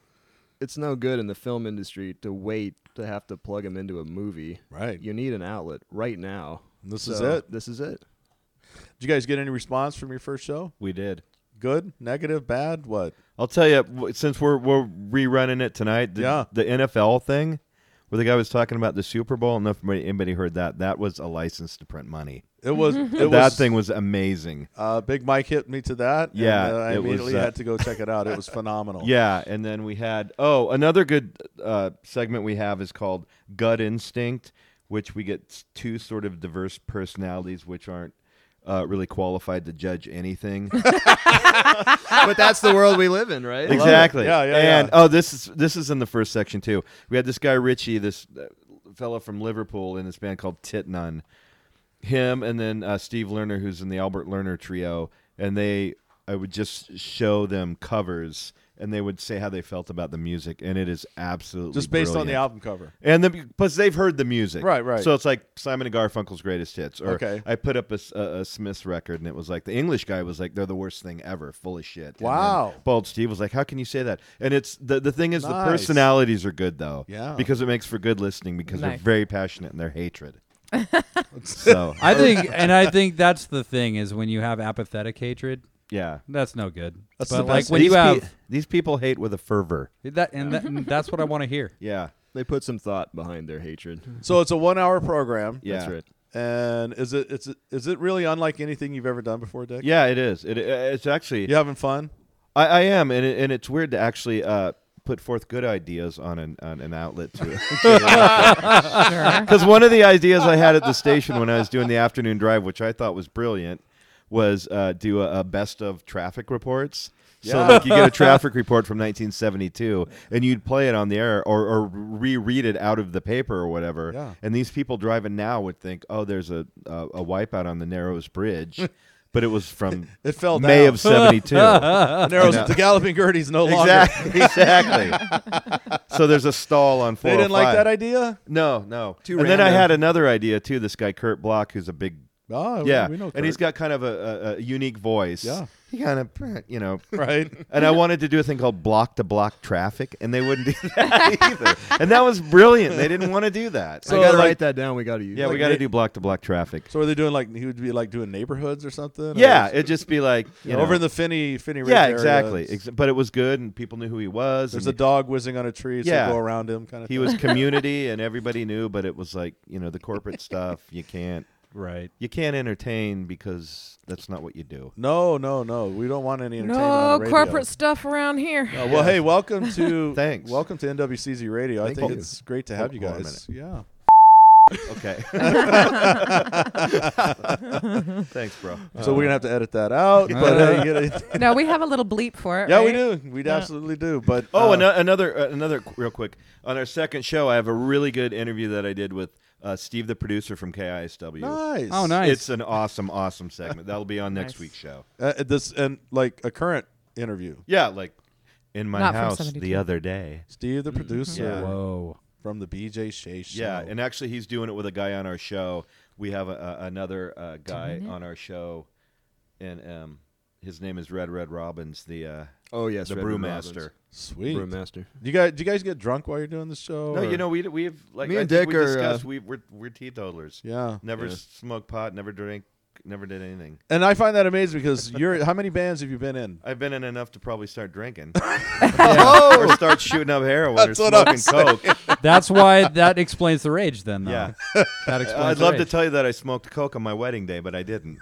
Speaker 4: it's no good in the film industry to wait to have to plug them into a movie.
Speaker 2: Right.
Speaker 4: You need an outlet right now.
Speaker 2: This is
Speaker 4: So,
Speaker 2: it.
Speaker 4: This is it.
Speaker 2: Did you guys get any response from your first show?
Speaker 8: we did.
Speaker 2: Good, negative, bad? What?
Speaker 8: I'll tell you, w- since we're we're rerunning it tonight, the,
Speaker 2: Yeah.
Speaker 8: the N F L thing, where the guy was talking about the Super Bowl. I don't know if anybody- anybody heard that. That was a license to print money.
Speaker 2: It was. It
Speaker 8: that
Speaker 2: was,
Speaker 8: thing was amazing.
Speaker 2: Uh, Big Mike hit me to that. and,
Speaker 8: Yeah,
Speaker 2: uh, I
Speaker 8: it was,
Speaker 2: immediately
Speaker 8: uh,
Speaker 2: had to go check it out. It was phenomenal.
Speaker 8: Yeah, and then we had oh another good uh, segment we have is called Gut Instinct, which we get s- two sort of diverse personalities which aren't uh, really qualified to judge anything.
Speaker 4: But that's the world we live in, right?
Speaker 8: Exactly.
Speaker 2: Yeah, yeah,
Speaker 8: And
Speaker 2: yeah.
Speaker 8: oh, this is this is in the first section too. We had this guy Richie, this uh, fellow from Liverpool, in this band called Tit Nun. Him and then uh, Steve Lerner, who's in the Albert Lerner Trio, and they, I would just show them covers, and they would say how they felt about the music, and it is absolutely
Speaker 2: Just based on the
Speaker 8: brilliant.
Speaker 2: album cover.
Speaker 8: And the plus they've heard the music,
Speaker 2: Right, right.
Speaker 8: So it's like Simon and Garfunkel's greatest hits. Or
Speaker 2: Okay.
Speaker 8: I put up a, s- a- a Smiths record, and it was like the English guy was like, "They're the worst thing ever, full of shit." And then
Speaker 2: Wow.
Speaker 8: Bald Steve was like, "How can you say that?" And it's the the thing is the
Speaker 2: Nice.
Speaker 8: personalities are good though,
Speaker 2: Yeah.
Speaker 8: because it makes for good listening because they're
Speaker 3: Nice.
Speaker 8: very passionate in their hatred. So
Speaker 5: I think, and I think that's the thing is when you have apathetic hatred,
Speaker 8: yeah,
Speaker 5: that's no good.
Speaker 2: That's
Speaker 5: but
Speaker 2: the
Speaker 5: like
Speaker 2: best.
Speaker 5: when
Speaker 8: these,
Speaker 5: you
Speaker 8: pe-
Speaker 5: have
Speaker 8: these people hate with a fervor.
Speaker 5: that, and, that, and that's what I want to hear.
Speaker 8: Yeah,
Speaker 4: They put some thought behind their hatred.
Speaker 2: So it's a one-hour program.
Speaker 8: yeah,
Speaker 4: That's right.
Speaker 2: And is it it's is it really unlike anything you've ever done before, Dick?
Speaker 8: yeah. It is. It, it's actually
Speaker 2: You having fun?
Speaker 8: I, I am, and it, and it's weird to actually uh, put forth good ideas on an on an outlet to
Speaker 3: Sure.
Speaker 8: because one of the ideas I had at the station when I was doing the afternoon drive, which I thought was brilliant, was uh, do a, a best of traffic reports. So
Speaker 2: Yeah.
Speaker 8: like you get a traffic report from nineteen seventy-two, and you'd play it on the air or, or reread it out of the paper or whatever.
Speaker 2: Yeah.
Speaker 8: And these people driving now would think, oh, there's a a, a wipeout on the Narrows Bridge, but it was from
Speaker 2: It fell
Speaker 8: May
Speaker 2: down.
Speaker 8: of seventy-two.
Speaker 2: The Narrows,
Speaker 8: Yeah.
Speaker 2: the Galloping Gertie's no longer.
Speaker 8: Exactly. Exactly. So there's a stall on four
Speaker 2: They
Speaker 8: oh five.
Speaker 2: didn't like that idea?
Speaker 8: No, no.
Speaker 4: Too
Speaker 8: and then I
Speaker 4: random.
Speaker 8: had another idea too. This guy Kurt Block, who's a big
Speaker 2: Oh, we-
Speaker 8: yeah,
Speaker 2: we know
Speaker 8: and he's
Speaker 2: Kurt.
Speaker 8: got kind of a, a, a unique voice.
Speaker 2: Yeah.
Speaker 8: he kind of you know.
Speaker 2: Right.
Speaker 8: And I wanted to do a thing called block to block traffic, and they wouldn't do that either. And that was brilliant. They didn't want to do that.
Speaker 2: So,
Speaker 4: I gotta
Speaker 2: like-
Speaker 4: write that down. We gotta use.
Speaker 8: yeah,
Speaker 4: it.
Speaker 8: we got to do block to block traffic.
Speaker 2: So are they doing like, he would be like doing neighborhoods or something?
Speaker 8: Yeah,
Speaker 2: Or
Speaker 8: it'd just be like you know,
Speaker 2: over in the Finney, Finney Ridge
Speaker 8: yeah,
Speaker 2: area,
Speaker 8: exactly.
Speaker 2: it's-
Speaker 8: Ex- but it was good, and people knew who he was.
Speaker 2: There's
Speaker 8: and
Speaker 2: a dog whizzing on a tree, so
Speaker 8: Yeah.
Speaker 2: go around him kind of
Speaker 8: he
Speaker 2: thing.
Speaker 8: was community, and everybody knew. But it was like you know the corporate stuff. You can't.
Speaker 5: Right.
Speaker 8: You can't entertain because that's not what you do.
Speaker 2: No, no, no. We don't want any entertainment on
Speaker 3: No
Speaker 2: the radio.
Speaker 3: corporate stuff around here.
Speaker 2: Uh, well, hey, welcome to
Speaker 8: Thanks.
Speaker 2: welcome to N W C Z Radio.
Speaker 8: Thank
Speaker 2: I think
Speaker 8: you.
Speaker 2: it's great to have you
Speaker 8: Hold on a
Speaker 2: guys. Yeah.
Speaker 8: Okay. Thanks, bro.
Speaker 2: So we're gonna have to edit that out, but hey, you gotta-
Speaker 3: No, we have a little bleep for it.
Speaker 2: yeah, we
Speaker 3: right?
Speaker 2: do. We
Speaker 3: Yeah.
Speaker 2: absolutely do. But
Speaker 8: Oh,
Speaker 2: uh,
Speaker 8: ano- another uh, another qu- real quick on our second show, I have a really good interview that I did with uh, Steve, the producer from K I S W.
Speaker 2: nice.
Speaker 5: Oh, nice.
Speaker 8: It's an awesome, awesome segment. That'll be on next
Speaker 3: Nice.
Speaker 8: week's show.
Speaker 2: Uh, this and like a current interview.
Speaker 8: Yeah, like in my
Speaker 3: Not from
Speaker 8: house
Speaker 3: seventy-two.
Speaker 8: the other day.
Speaker 2: Steve, the producer
Speaker 8: Yeah.
Speaker 5: Whoa.
Speaker 2: from the B J Shea Show.
Speaker 8: Yeah, and actually, he's doing it with a guy on our show. We have a, a, another uh, guy
Speaker 3: Doing it?
Speaker 8: on our show, and um, his name is Red Red Robbins, the uh,
Speaker 4: Oh yes,
Speaker 8: the
Speaker 4: Red Room
Speaker 8: brewmaster.
Speaker 2: sweet.
Speaker 4: Brewmaster.
Speaker 2: Do you guys, do you guys get drunk while you're doing the show?
Speaker 8: No,
Speaker 2: or-
Speaker 8: you know we we've like
Speaker 4: Me
Speaker 8: I
Speaker 4: and
Speaker 8: think
Speaker 4: Dick
Speaker 8: we
Speaker 4: are,
Speaker 8: discussed
Speaker 4: uh,
Speaker 8: we we're we're teetotalers.
Speaker 2: Yeah.
Speaker 8: Never
Speaker 4: Yeah.
Speaker 8: smoked pot, never drank, never did anything.
Speaker 2: And I find that amazing because you're. How many bands have you been in?
Speaker 8: I've been in enough to probably start drinking.
Speaker 2: Oh!
Speaker 8: Or start shooting up heroin
Speaker 2: That's
Speaker 8: or
Speaker 2: what I'm
Speaker 8: smoking coke.
Speaker 5: That's why that explains the rage then, though.
Speaker 8: Yeah.
Speaker 5: That explains
Speaker 8: I'd
Speaker 5: the
Speaker 8: love to
Speaker 5: rage.
Speaker 8: tell you that I smoked coke on my wedding day, but I didn't.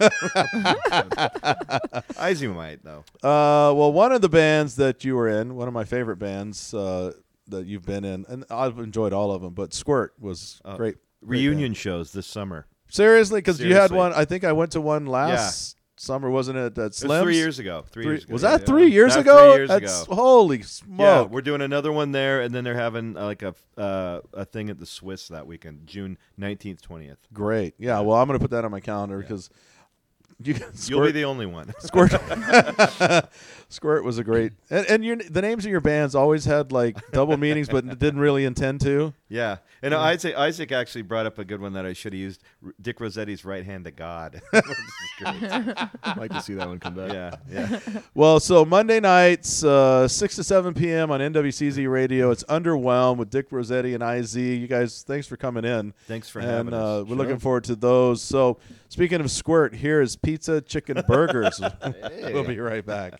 Speaker 8: Izzy might though.
Speaker 2: Uh, well, one of the bands that you were in, one of my favorite bands uh, that you've been in, and I've enjoyed all of them, but Squirt was
Speaker 8: Uh,
Speaker 2: great. great
Speaker 8: Reunion
Speaker 2: band.
Speaker 8: shows this summer.
Speaker 2: Seriously, because you had
Speaker 8: Seriously.
Speaker 2: one. I think I went to one last summer, wasn't it? At
Speaker 8: It was
Speaker 2: Slim's?
Speaker 8: three years ago. Three,
Speaker 2: Three-
Speaker 8: years ago.
Speaker 2: was
Speaker 8: yeah,
Speaker 2: that
Speaker 8: yeah.
Speaker 2: three years
Speaker 8: That was
Speaker 2: ago?
Speaker 8: Three years
Speaker 2: That's
Speaker 8: ago.
Speaker 2: holy smoke!
Speaker 8: Yeah, we're doing another one there, and then they're having uh, like a uh, a thing at the Swiss that weekend, June nineteenth, twentieth.
Speaker 2: Great. Yeah. Well, I'm gonna put that on my calendar because you
Speaker 8: You'll be
Speaker 2: Squirt.
Speaker 8: the only one.
Speaker 2: Squirt. Squirt was a great, and, and your the names of your bands always had like double meanings, but didn't really intend to.
Speaker 8: Yeah, and Isaac Isaac actually brought up a good one that I should have used. R- Dick Rossetti's right hand to God. This is great.
Speaker 4: I'd like to see that one come back.
Speaker 8: Yeah, yeah.
Speaker 2: Well, so Monday nights, uh, six to seven p.m. on N W C Z Radio. It's Underwhelmed with Dick Rossetti and I Z. You guys, thanks for coming in.
Speaker 8: Thanks for
Speaker 2: and
Speaker 8: having
Speaker 2: uh,
Speaker 8: us.
Speaker 2: we're looking forward to those. So, speaking of Squirt, here is Pizza Chicken Burgers. We'll be right back.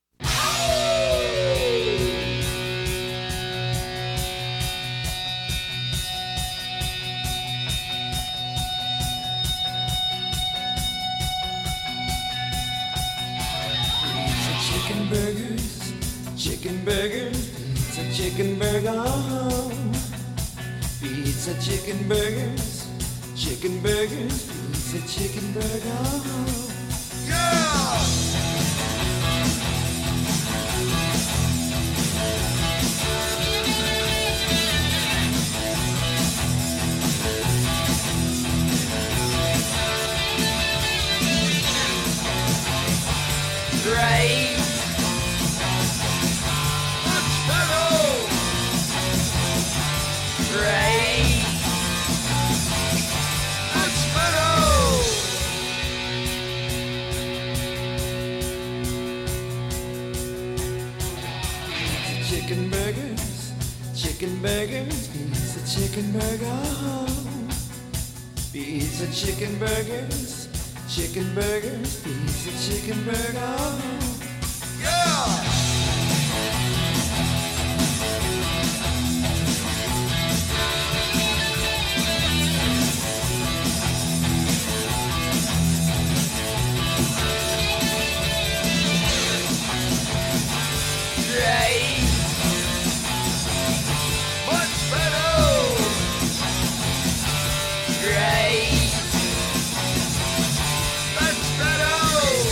Speaker 6: Pizza chicken burgers, chicken burgers, pizza chicken burger. Pizza chicken burgers, chicken burgers, pizza chicken burger. Right. Right. Pizza chicken burgers, chicken burgers, pizza chicken burger. Pizza chicken burgers, chicken burgers, pizza chicken burger. Yeah! Right. Much better. Right. Much better.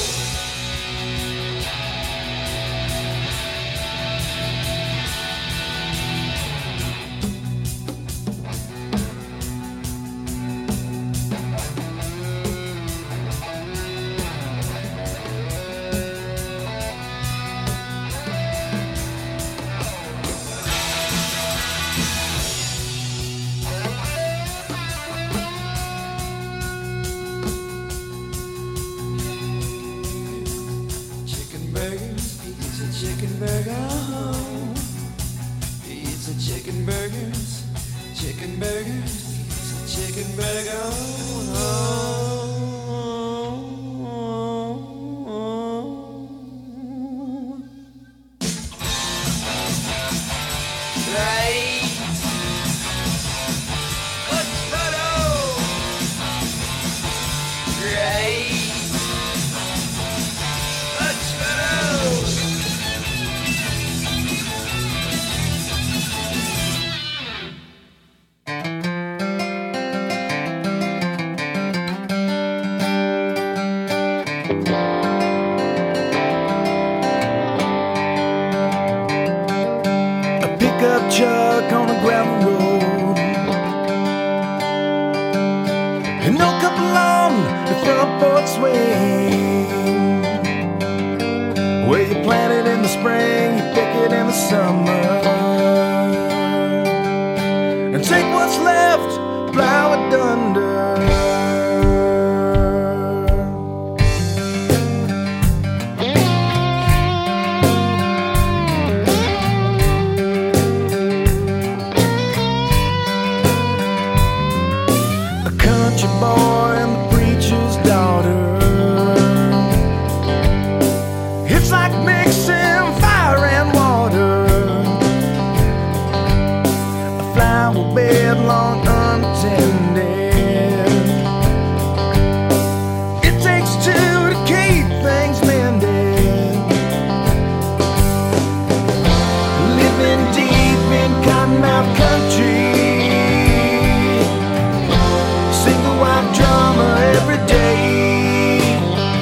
Speaker 6: burgers, chicken burgers, chicken burger. Right. Let's photo. Right. Let's photo.
Speaker 9: A pickup truck on a gravel road, and no couple on the front porch swing. Where you plant it in the spring, you pick it in the summer, and take what's left, plow it under. Country boy and the preacher's daughter. It's like mixing fire and water. A flower bed long untended. It takes two to keep things mended. Living deep in Cottonmouth country. Single white drummer every day.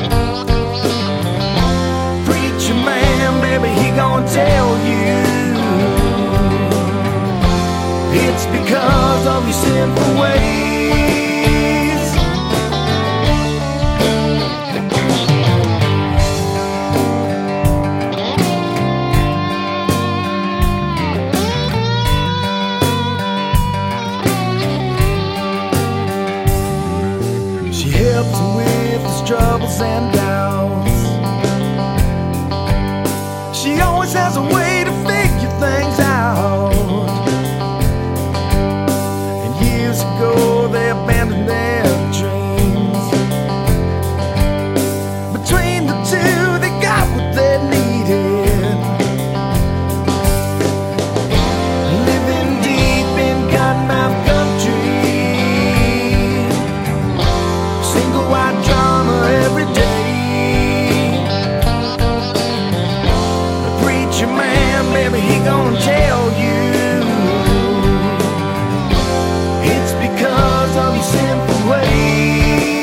Speaker 9: Preacher man, baby, he gon' tell you it's because of your sinful ways. She helped him with his troubles and doubts. She always has a way to figure things out. And years ago they abandoned their dreams. Between the two they got what they needed. Living deep in Cottonmouth country. Single white drummer every day. The preacher man, baby, he gon' tell you it's because of your sinful ways.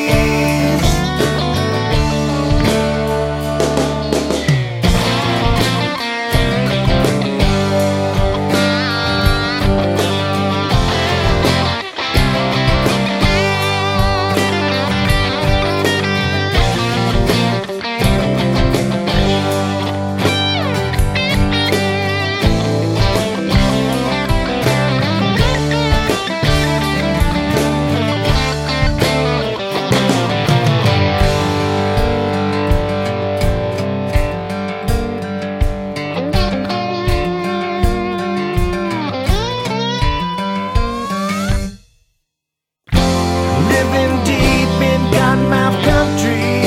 Speaker 9: Living deep in Cottonmouth country.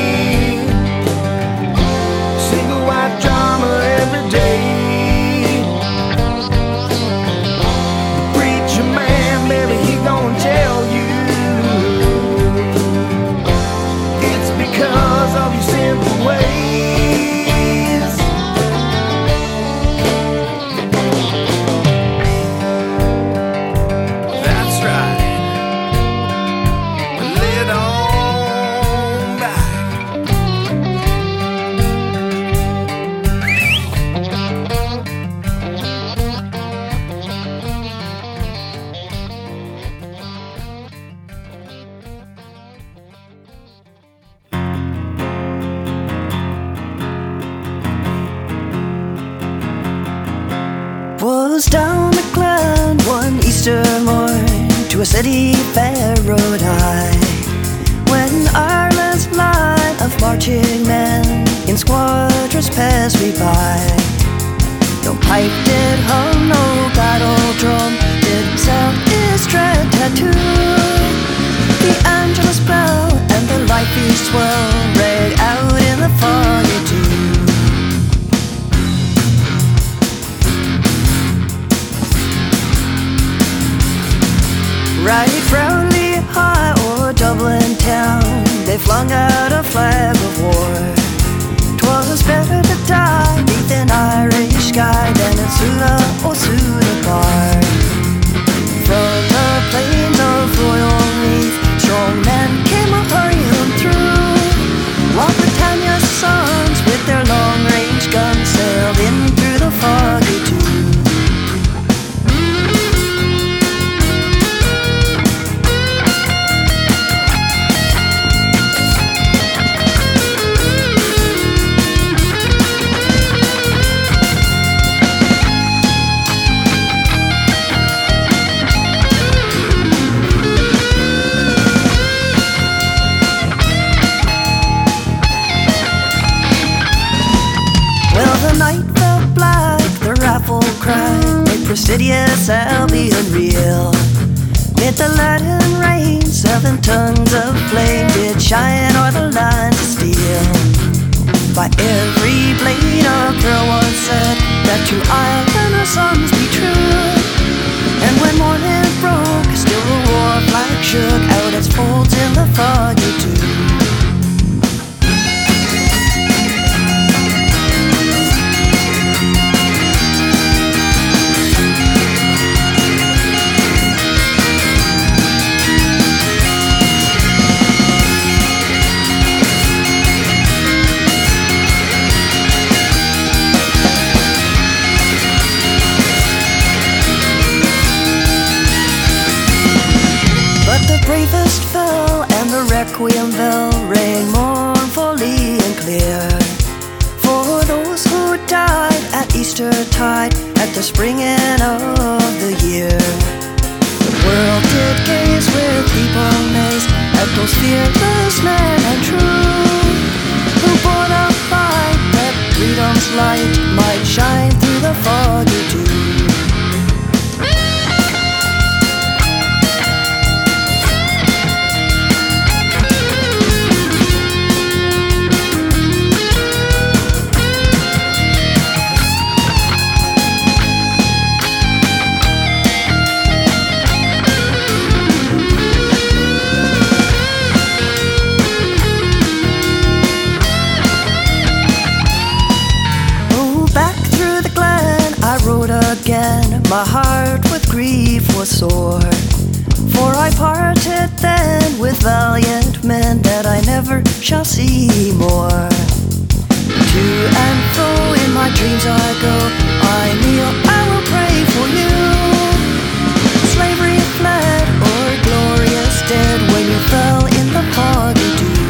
Speaker 9: Single white drummer every day. The preacher man, baby, he gon' tell you it's because of your sinful ways. That's right. Lay it on back.
Speaker 10: Was down the Glen one Easter morn to a city fair rode I, when Ireland's line of marching men in squadrons passed me by. No pipe did hum, no battle drum did himself his dread tattoo. The Angelus bell and the light beast swell rang out in the foggy too. Right from Lehigh or Dublin town, they flung out a flag of war. 'Twas better to die beneath an Irish sky than in Sula or Sula Bar. From the plains of Royal Meath, strong men came a-hurrying through, while Britannia's sons with their long-range guns sailed in through the foggy too. The night fell black, the raffle cried, made Presidius Albion reel. Mid the Latin rain, seven tons of flame did shine o'er the lines of steel. By every blade a girl was said, that to Ireland her sons be true. And when morning broke, still the war flag shook out its folds in the foggy too. Bravest fell and the requiem bell rang mournfully and clear, for those who died at Eastertide at the springing of the year. The world did gaze with deep amaze at those fearless men and true, who bore the fight that freedom's light might shine through the foggy too. Again, my heart with grief was sore, for I parted then with valiant men that I never shall see more. To and fro in my dreams I go, I kneel, I will pray for you. Slavery fled or glorious dead when you fell in the foggy dew.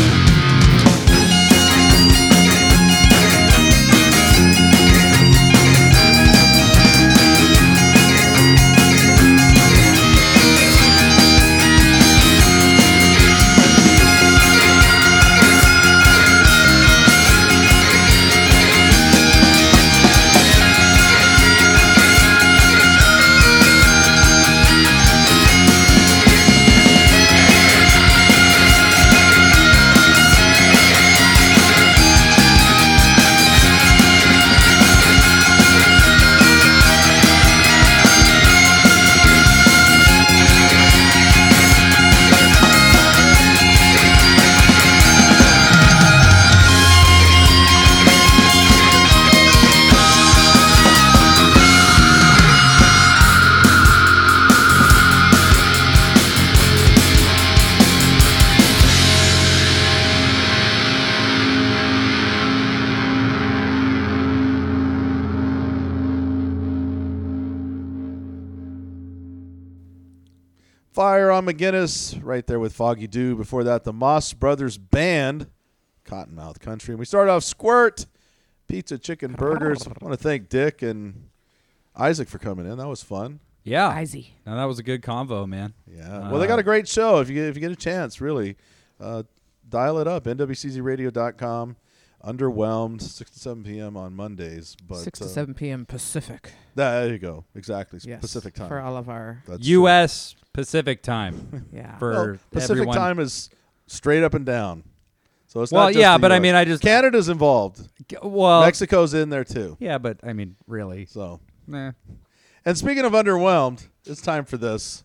Speaker 2: Fire on McGinnis, right there with Foggy Dew. Before that, the Moss Brothers Band, Cottonmouth Country. And we started off Squirt, Pizza, Chicken, Burgers. I want to thank Dick and Isaac for coming in. That was fun.
Speaker 5: Yeah.
Speaker 1: Isaac.
Speaker 5: Now, that was a good convo, man.
Speaker 2: Yeah. Well, they got a great show. If you get, if you get a chance, really, uh, dial it up, N W C Z radio dot com. Underwhelmed, six to seven p.m. on Mondays. But
Speaker 3: six to
Speaker 2: uh,
Speaker 3: seven p.m. Pacific.
Speaker 2: There you go. Exactly.
Speaker 3: Yes,
Speaker 2: Pacific time.
Speaker 3: for all of our
Speaker 2: That's
Speaker 5: U S Pacific time.
Speaker 3: yeah.
Speaker 5: For
Speaker 2: Well, Pacific
Speaker 5: everyone.
Speaker 2: time is straight up and down. So it's
Speaker 5: Well,
Speaker 2: not just
Speaker 5: yeah,
Speaker 2: the
Speaker 5: but I
Speaker 2: U S.
Speaker 5: mean, I just-
Speaker 2: Canada's involved.
Speaker 5: G- Well,
Speaker 2: Mexico's in there too.
Speaker 5: yeah, but I mean, really.
Speaker 2: So,
Speaker 5: Nah.
Speaker 2: and speaking of underwhelmed, it's time for this.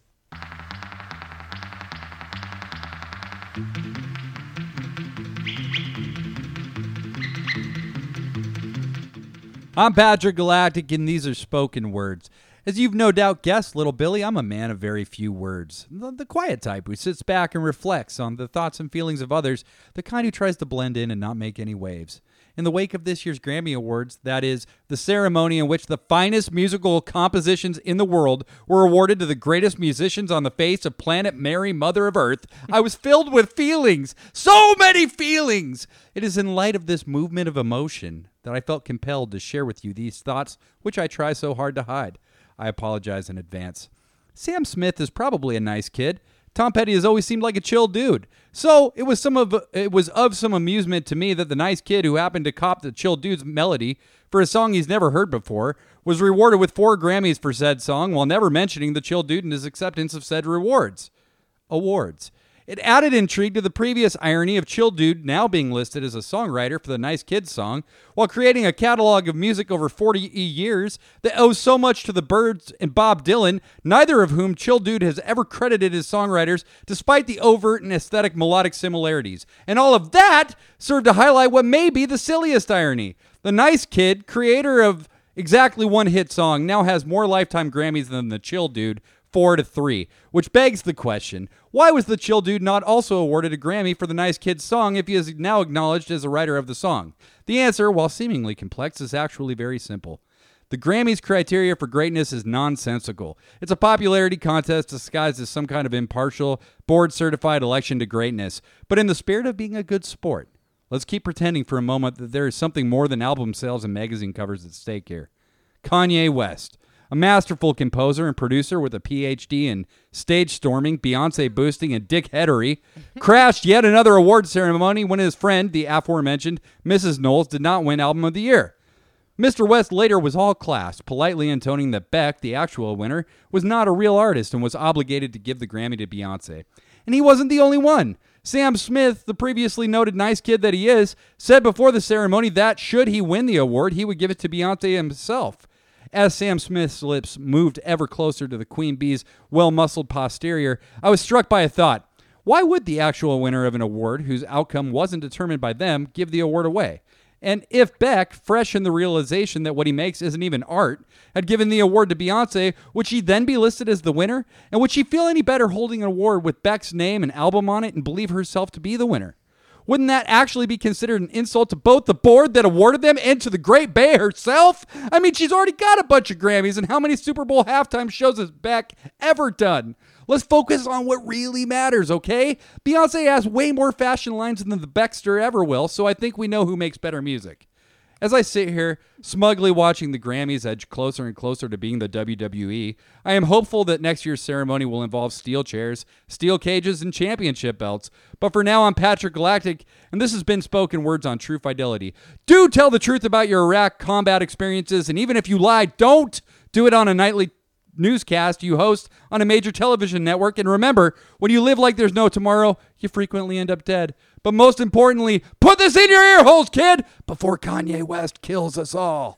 Speaker 5: I'm Patrick Galactic, and these are spoken words. As you've no doubt guessed, little Billy, I'm a man of very few words. The, the quiet type who sits back and reflects on the thoughts and feelings of others, the kind who tries to blend in and not make any waves. In the wake of this year's Grammy Awards, that is, the ceremony in which the finest musical compositions in the world were awarded to the greatest musicians on the face of planet Mary, Mother of Earth, I was filled with feelings. So many feelings! It is in light of this movement of emotion that I felt compelled to share with you these thoughts, which I try so hard to hide. I apologize in advance. Sam Smith is probably a nice kid. Tom Petty has always seemed like a chill dude. So it was some of it was of some amusement to me that the nice kid who happened to cop the chill dude's melody for a song he's never heard before was rewarded with four Grammys for said song while never mentioning the chill dude and his acceptance of said rewards. Awards. It added intrigue to the previous irony of Chill Dude now being listed as a songwriter for the Nice Kids song, while creating a catalog of music over forty years that owes so much to the Byrds and Bob Dylan, neither of whom Chill Dude has ever credited as songwriters, despite the overt and aesthetic melodic similarities. And all of that served to highlight what may be the silliest irony. The Nice Kid, creator of exactly one hit song, now has more lifetime Grammys than the Chill Dude, four to three, which begs the question, why was the Chill Dude not also awarded a Grammy for the Nice Kids song if he is now acknowledged as a writer of the song? The answer, while seemingly complex, is actually very simple. The Grammys' criteria for greatness is nonsensical. It's a popularity contest disguised as some kind of impartial, board-certified election to greatness. But in the spirit of being a good sport, let's keep pretending for a moment that there is something more than album sales and magazine covers at stake here. Kanye West, a masterful composer and producer with a P H D in stage storming, Beyonce boosting, and dickheadery, crashed yet another award ceremony when his friend, the aforementioned Missus Knowles, did not win Album of the Year. Mister West later was all class, politely intoning that Beck, the actual winner, was not a real artist and was obligated to give the Grammy to Beyonce. And he wasn't the only one. Sam Smith, the previously noted nice kid that he is, said before the ceremony that should he win the award, he would give it to Beyonce himself. As Sam Smith's lips moved ever closer to the Queen Bee's well-muscled posterior, I was struck by a thought. Why would the actual winner of an award, whose outcome wasn't determined by them, give the award away? And if Beck, fresh in the realization that what he makes isn't even art, had given the award to Beyonce, would she then be listed as the winner? And would she feel any better holding an award with Beck's name and album on it and believe herself to be the winner? Wouldn't that actually be considered an insult to both the board that awarded them and to the Great Bay herself? I mean, she's already got a bunch of Grammys, and how many Super Bowl halftime shows has Beck ever done? Let's focus on what really matters, okay? Beyonce has way more fashion lines than the Beckster ever will, so I think we know who makes better music. As I sit here, smugly watching the Grammys edge closer and closer to being the W W E, I am hopeful that next year's ceremony will involve steel chairs, steel cages, and championship belts. But for now, I'm Patrick Galactic, and this has been Spoken Words on True Fidelity. Do tell the truth about your Iraq combat experiences, and even if you lie, don't do it on a nightly newscast you host on a major television network. And remember, when you live like there's no tomorrow, you frequently end up dead. But most importantly, put this in your ear holes, kid, before Kanye West kills us all.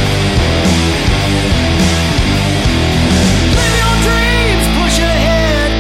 Speaker 10: Live your dreams, push ahead.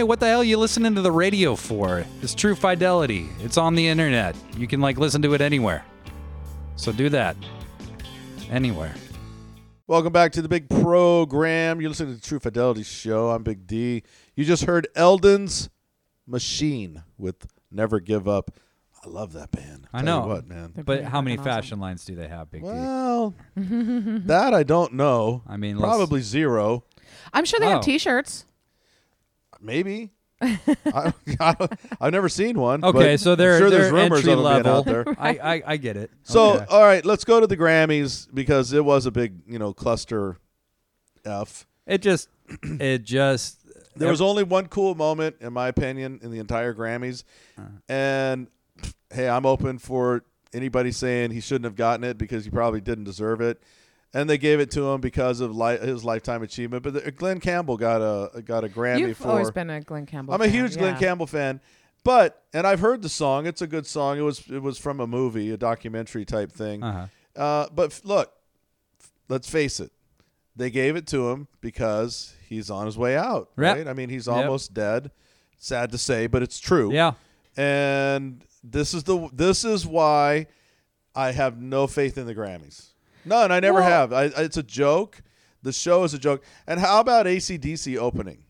Speaker 5: Kanye, what the hell are you listening to the radio for? It's True Fidelity. It's on the internet. You can like listen to it anywhere. So do that. Anywhere.
Speaker 2: Welcome back to the big program. You're listening to the True Fidelity Show. I'm Big D. You just heard Eldon's Machine with Never Give Up. I love that band.
Speaker 5: I
Speaker 2: Tell
Speaker 5: know.
Speaker 2: you what, man.
Speaker 3: They're
Speaker 5: But
Speaker 3: pretty
Speaker 5: how many
Speaker 3: freaking
Speaker 5: fashion lines do they have, Big D?
Speaker 2: Well, that I don't know.
Speaker 5: I mean, let's-
Speaker 2: probably zero.
Speaker 3: I'm sure they
Speaker 5: Oh.
Speaker 3: have T-shirts.
Speaker 2: Maybe. I, I, I've never seen one.
Speaker 5: Okay,
Speaker 2: but
Speaker 5: so they're,
Speaker 2: I'm sure
Speaker 5: they're
Speaker 2: there's rumors
Speaker 5: entry
Speaker 2: of them being
Speaker 5: level.
Speaker 2: out there.
Speaker 5: I, I I get it.
Speaker 2: So,
Speaker 5: Okay.
Speaker 2: all right, let's go to the Grammys because it was a big, you know, cluster F.
Speaker 5: it just it just
Speaker 2: There was only one cool moment, in my opinion, in the entire Grammys.
Speaker 5: Uh-huh.
Speaker 2: And, hey, I'm open for anybody saying he shouldn't have gotten it because he probably didn't deserve it. And they gave it to him because of li- his lifetime achievement. But the, Glenn Campbell got a got a Grammy
Speaker 3: You've
Speaker 2: for.
Speaker 3: always been a Glenn Campbell
Speaker 2: I'm a
Speaker 3: fan,
Speaker 2: huge Glenn
Speaker 3: yeah.
Speaker 2: Campbell fan. But, and I've heard the song. It's a good song. It was it was from a movie, a documentary type thing.
Speaker 5: Uh-huh.
Speaker 2: Uh, but f- look, f- let's face it. They gave it to him because he's on his way out,
Speaker 5: Yep.
Speaker 2: right? I mean, he's
Speaker 5: Yep.
Speaker 2: almost dead. Sad to say, but it's true.
Speaker 5: Yeah.
Speaker 2: And this is the this is why I have no faith in the Grammys. None. I never
Speaker 3: Well-
Speaker 2: have. I, I- it's a joke. The show is a joke. And how about A C D C opening?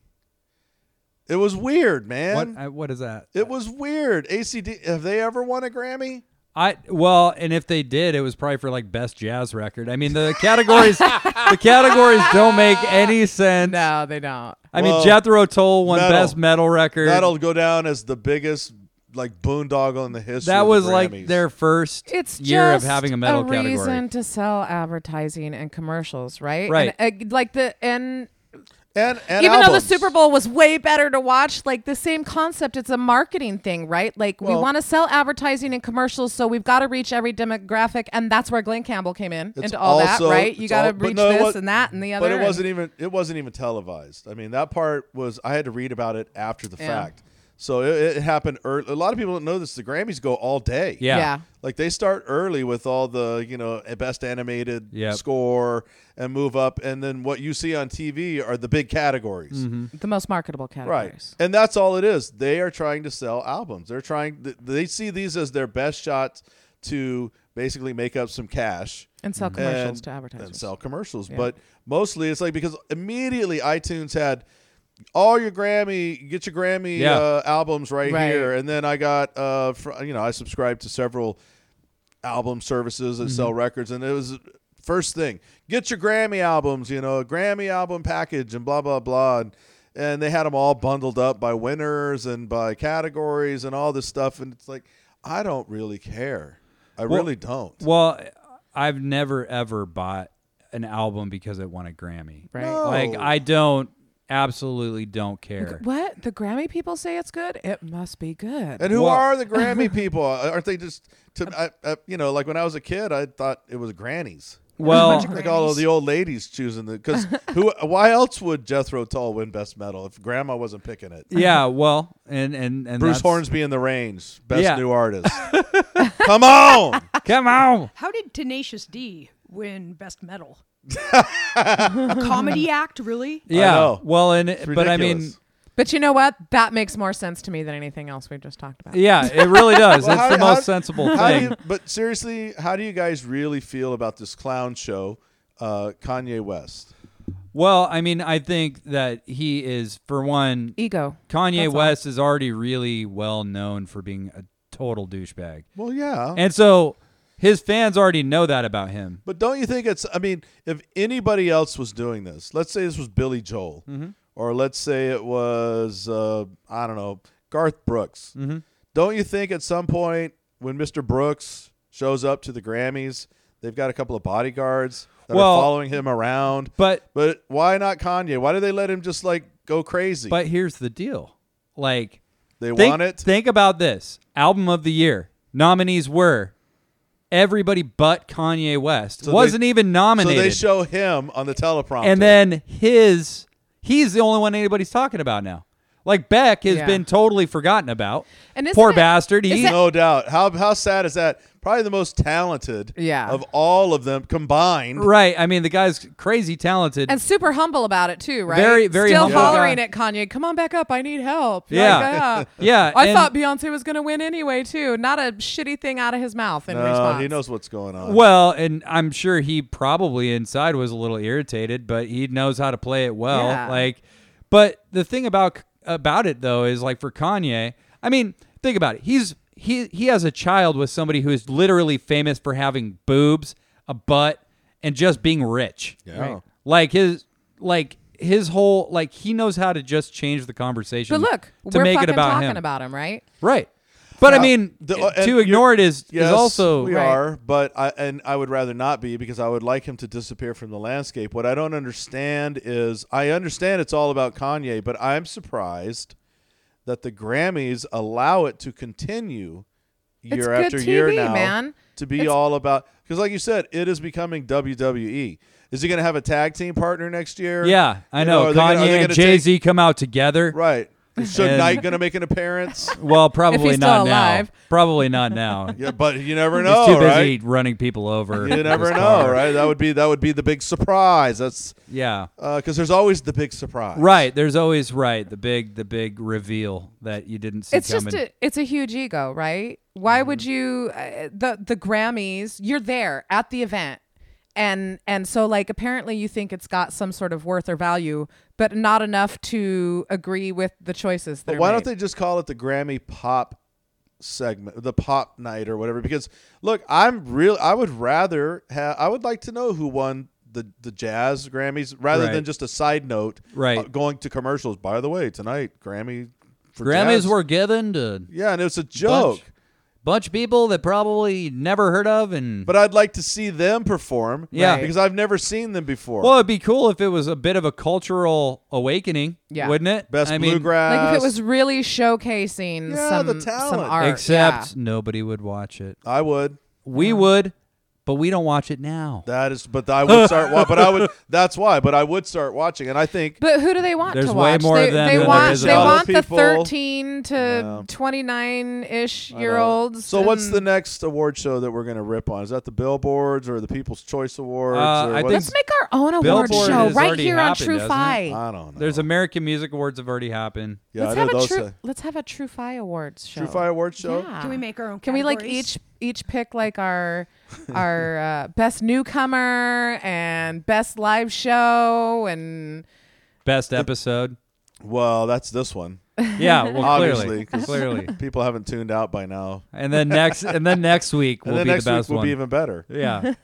Speaker 2: It was weird, man.
Speaker 5: What uh, what is that?
Speaker 2: It was weird. A C D. Have they ever won a Grammy?
Speaker 5: I well, and if they did, it was probably for like best jazz record. I mean, the categories the categories don't make any sense.
Speaker 3: No, they don't.
Speaker 5: I
Speaker 2: Well,
Speaker 5: mean, Jethro Tull won
Speaker 2: metal.
Speaker 5: best metal record.
Speaker 2: That'll go down as the biggest like boondoggle in the history.
Speaker 5: that
Speaker 2: of
Speaker 5: was
Speaker 2: the
Speaker 5: like
Speaker 2: Grammys.
Speaker 5: their first
Speaker 3: It's
Speaker 5: year
Speaker 3: just
Speaker 5: of having a metal
Speaker 3: a
Speaker 5: category.
Speaker 3: reason to sell advertising and commercials, right?
Speaker 5: Right.
Speaker 3: And, uh, like the and
Speaker 2: and and
Speaker 3: even though
Speaker 2: albums.
Speaker 3: the Super Bowl was way better to watch, like the same concept, it's a marketing thing, right? Like we
Speaker 2: Well-
Speaker 3: want to sell advertising and commercials, so we've got to reach every demographic, and that's where Glenn Campbell came in
Speaker 2: It's
Speaker 3: into all
Speaker 2: also-
Speaker 3: that, right? You
Speaker 2: it's
Speaker 3: got to
Speaker 2: all- but
Speaker 3: reach
Speaker 2: no, it
Speaker 3: this
Speaker 2: was-
Speaker 3: and that and the other.
Speaker 2: But it
Speaker 3: and-
Speaker 2: wasn't even it wasn't even televised. I mean, that part was I had to read about it after the
Speaker 3: Yeah.
Speaker 2: fact. So it, it happened early. A lot of people don't know this. The Grammys go all day.
Speaker 5: Yeah.
Speaker 3: yeah.
Speaker 2: Like they start early with all the, you know, best animated
Speaker 5: Yep.
Speaker 2: score and move up. And then what you see on T V are the big categories.
Speaker 5: Mm-hmm.
Speaker 3: The most marketable
Speaker 2: Right.
Speaker 3: categories.
Speaker 2: And that's all it is. They are trying to sell albums. They're trying, th- they see these as their best shots to basically make up some cash.
Speaker 3: And sell commercials
Speaker 2: and,
Speaker 3: to advertisers.
Speaker 2: and sell commercials.
Speaker 3: Yeah.
Speaker 2: But mostly it's like because immediately iTunes had all your Grammy, get your Grammy
Speaker 5: Yeah.
Speaker 2: uh, albums right,
Speaker 3: Right.
Speaker 2: here, and then I got, uh, fr- you know, I subscribed to several album services that sell records, and it was first thing, get your Grammy albums, you know, a Grammy album package, and blah blah blah, and, and they had them all bundled up by winners and by categories and all this stuff, and it's like I don't really care, I
Speaker 5: Well-
Speaker 2: really don't.
Speaker 5: Well, I've never ever bought an album because it won a Grammy.
Speaker 3: Right.
Speaker 2: No.
Speaker 5: Like I don't absolutely don't care.
Speaker 3: What? The Grammy people say it's good? It must be good.
Speaker 2: And who
Speaker 5: Well-
Speaker 2: are the Grammy people? Aren't they just, to, I, I, you know, like when I was a kid, I thought it was grannies.
Speaker 5: Well,
Speaker 2: Like all of the old ladies choosing the, because who? Why else would Jethro Tull win Best Metal if Grandma wasn't picking it?
Speaker 5: yeah, well, and and and
Speaker 2: Bruce
Speaker 5: that's-
Speaker 2: Hornsby in the Range, Best
Speaker 5: Yeah.
Speaker 2: New Artist. Come on,
Speaker 5: Come on.
Speaker 11: How did Tenacious D win Best Metal? A comedy act, really?
Speaker 5: Yeah.
Speaker 2: know.
Speaker 5: Well, and
Speaker 2: It's
Speaker 5: but I mean,
Speaker 2: ridiculous.
Speaker 3: But you know what? That makes more sense to me than anything else we've just talked about.
Speaker 5: yeah, it really does.
Speaker 2: Well,
Speaker 5: it's
Speaker 2: how-
Speaker 5: the
Speaker 2: how-
Speaker 5: most sensible
Speaker 2: How do
Speaker 5: thing.
Speaker 2: you, but seriously, how do you guys really feel about this clown show, uh, Kanye West?
Speaker 5: Well, I mean, I think that he is, for one,
Speaker 3: Ego.
Speaker 5: Kanye
Speaker 3: That's all.
Speaker 5: West is already really well known for being a total douchebag.
Speaker 2: Well, yeah.
Speaker 5: And so his fans already know that about him.
Speaker 2: But don't you think it's, I mean, if anybody else was doing this, let's say this was Billy Joel,
Speaker 5: Mm-hmm.
Speaker 2: or let's say it was, uh, I don't know, Garth Brooks.
Speaker 5: Mm-hmm.
Speaker 2: Don't you think at some point when Mister Brooks shows up to the Grammys, they've got a couple of bodyguards that
Speaker 5: Well,
Speaker 2: are following him around?
Speaker 5: But
Speaker 2: But why not Kanye? Why do they let him just like go crazy?
Speaker 5: but here's the deal. Like,
Speaker 2: they
Speaker 5: think,
Speaker 2: want it.
Speaker 5: think about this. Album of the year. Nominees were everybody but Kanye West.
Speaker 2: So they-
Speaker 5: Wasn't even
Speaker 2: so
Speaker 5: nominated.
Speaker 2: they show him on the teleprompter.
Speaker 5: and then his he's the only one anybody's talking about now. Like Beck has
Speaker 3: Yeah.
Speaker 5: been totally forgotten about.
Speaker 3: And isn't
Speaker 5: Poor
Speaker 3: it-
Speaker 5: bastard. He,
Speaker 3: is it-
Speaker 2: No doubt. How how sad is that? Probably the most talented
Speaker 3: Yeah.
Speaker 2: of all of them combined.
Speaker 5: right. I mean, the guy's crazy talented.
Speaker 3: And super humble about it too, right?
Speaker 5: Very, very
Speaker 3: Still
Speaker 5: humble
Speaker 3: hollering
Speaker 5: guy.
Speaker 3: at Kanye, "Come on back up, I need help."
Speaker 5: Yeah.
Speaker 3: Like, yeah.
Speaker 5: yeah.
Speaker 3: I
Speaker 5: and-
Speaker 3: thought Beyonce was going to win anyway too. Not a shitty thing out of his mouth in
Speaker 2: No,
Speaker 3: response.
Speaker 2: he knows what's going on.
Speaker 5: Well, and I'm sure he probably inside was a little irritated, but he knows how to play it well.
Speaker 3: Yeah.
Speaker 5: Like, but the thing about about it though is like for Kanye, I mean, think about it. He's he he has a child with somebody who is literally famous for having boobs, a butt, and just being rich.
Speaker 2: Yeah. Right.
Speaker 5: Like his like his whole like he knows how to just change the conversation.
Speaker 3: But look,
Speaker 5: to
Speaker 3: we're
Speaker 5: make
Speaker 3: fucking
Speaker 5: it about
Speaker 3: talking
Speaker 5: him.
Speaker 3: about him, right?
Speaker 5: Right. But I
Speaker 2: Now,
Speaker 5: mean,
Speaker 2: the- uh, and
Speaker 5: to
Speaker 2: you're-
Speaker 5: ignore it is,
Speaker 2: Yes,
Speaker 5: is also
Speaker 2: we
Speaker 3: Right.
Speaker 2: are, but I and I would rather not be because I would like him to disappear from the landscape. What I don't understand is I understand it's all about Kanye, but I'm surprised that the Grammys allow it to continue year
Speaker 3: It's good
Speaker 2: after
Speaker 3: T V,
Speaker 2: year now
Speaker 3: man.
Speaker 2: to be
Speaker 3: It's-
Speaker 2: all about because, like you said, it is becoming W W E. Is he going to have a tag team partner next year?
Speaker 5: Yeah, I
Speaker 2: You
Speaker 5: know.
Speaker 2: are they gonna- are
Speaker 5: Kanye
Speaker 2: they
Speaker 5: and
Speaker 2: gonna
Speaker 5: Jay
Speaker 2: take-
Speaker 5: Z come out together.
Speaker 2: Right. Is Suge
Speaker 5: And-
Speaker 2: Knight going to make an appearance?
Speaker 5: Well, probably
Speaker 3: he's
Speaker 5: not
Speaker 3: still alive.
Speaker 5: now. Probably not now.
Speaker 2: Yeah, but you never
Speaker 5: He's
Speaker 2: know,
Speaker 5: too busy
Speaker 2: right?
Speaker 5: running people over.
Speaker 2: You
Speaker 5: with
Speaker 2: never
Speaker 5: his
Speaker 2: know,
Speaker 5: car.
Speaker 2: right? That would be that would be the big surprise. That's
Speaker 5: Yeah.
Speaker 2: because there's always the big surprise.
Speaker 5: Right. There's always right the big the big reveal that you didn't see
Speaker 3: It's
Speaker 5: coming.
Speaker 3: just a, it's a huge ego, right? Why
Speaker 2: Mm-hmm.
Speaker 3: would you uh, the the Grammys? You're there at the event, and and so like apparently you think it's got some sort of worth or value, but not enough to agree with the choices. That
Speaker 2: But
Speaker 3: are
Speaker 2: why
Speaker 3: made.
Speaker 2: don't they just call it the Grammy Pop segment, the Pop Night or whatever? Because look, I'm real. I would rather have. I would like to know who won the the Jazz Grammys rather
Speaker 5: Right.
Speaker 2: than just a side note.
Speaker 5: Right.
Speaker 2: uh, going to commercials. By the way, tonight Grammy. For
Speaker 5: Grammys
Speaker 2: jazz.
Speaker 5: were given to
Speaker 2: Yeah, and it was a joke.
Speaker 5: bunch, bunch of people that probably never heard of and
Speaker 2: But I'd like to see them perform.
Speaker 5: Yeah.
Speaker 2: because I've never seen them before.
Speaker 5: well, it'd be cool if it was a bit of a cultural awakening,
Speaker 3: Yeah.
Speaker 5: wouldn't it?
Speaker 2: Best
Speaker 5: I mean,
Speaker 2: bluegrass.
Speaker 3: like if it was really showcasing
Speaker 2: Yeah,
Speaker 3: some
Speaker 2: the talent.
Speaker 3: some art,
Speaker 5: except
Speaker 3: yeah.
Speaker 5: nobody would watch it.
Speaker 2: I would.
Speaker 5: We would, but we don't watch it now.
Speaker 2: That is, but I would start. wa- but I would. That's why. But I would start watching, and I think
Speaker 3: But who do they want
Speaker 5: There's
Speaker 3: to
Speaker 5: way
Speaker 3: watch?
Speaker 5: more
Speaker 3: they
Speaker 5: of them
Speaker 3: they
Speaker 5: than there
Speaker 3: want
Speaker 5: is
Speaker 3: they
Speaker 5: of other
Speaker 3: want the
Speaker 2: people.
Speaker 3: thirteen to
Speaker 2: Yeah.
Speaker 3: twenty-nine ish
Speaker 2: I
Speaker 3: year
Speaker 2: know.
Speaker 3: olds.
Speaker 2: So what's
Speaker 3: and-
Speaker 2: the next award show that we're going to rip on? Is that the Billboards or the People's Choice Awards?
Speaker 5: Uh,
Speaker 2: or
Speaker 5: I
Speaker 2: what's-
Speaker 5: think
Speaker 3: Let's make our own award
Speaker 5: Billboard
Speaker 3: show
Speaker 5: has
Speaker 3: right
Speaker 5: already
Speaker 3: here on
Speaker 5: happened,
Speaker 3: True
Speaker 5: hasn't it?
Speaker 3: Fi.
Speaker 2: I don't know.
Speaker 5: There's American Music Awards have already happened.
Speaker 2: yeah,
Speaker 3: let's
Speaker 2: I know
Speaker 3: have a
Speaker 2: those.
Speaker 3: true
Speaker 2: uh,
Speaker 3: let's have a True Fi Awards show.
Speaker 2: True Fire Award show.
Speaker 3: Yeah.
Speaker 11: Can we make our own?
Speaker 3: Can we like
Speaker 11: categories?
Speaker 3: each each pick like our our uh, best newcomer and best live show and
Speaker 5: Best episode.
Speaker 2: Well, that's this one.
Speaker 5: Yeah, well,
Speaker 2: Obviously,
Speaker 5: clearly,
Speaker 2: 'cause
Speaker 5: clearly.
Speaker 2: people haven't tuned out by now.
Speaker 5: And then next, and then next week will
Speaker 2: And then
Speaker 5: be
Speaker 2: next
Speaker 5: the
Speaker 2: week
Speaker 5: best
Speaker 2: will
Speaker 5: one.
Speaker 2: be even better.
Speaker 5: Yeah.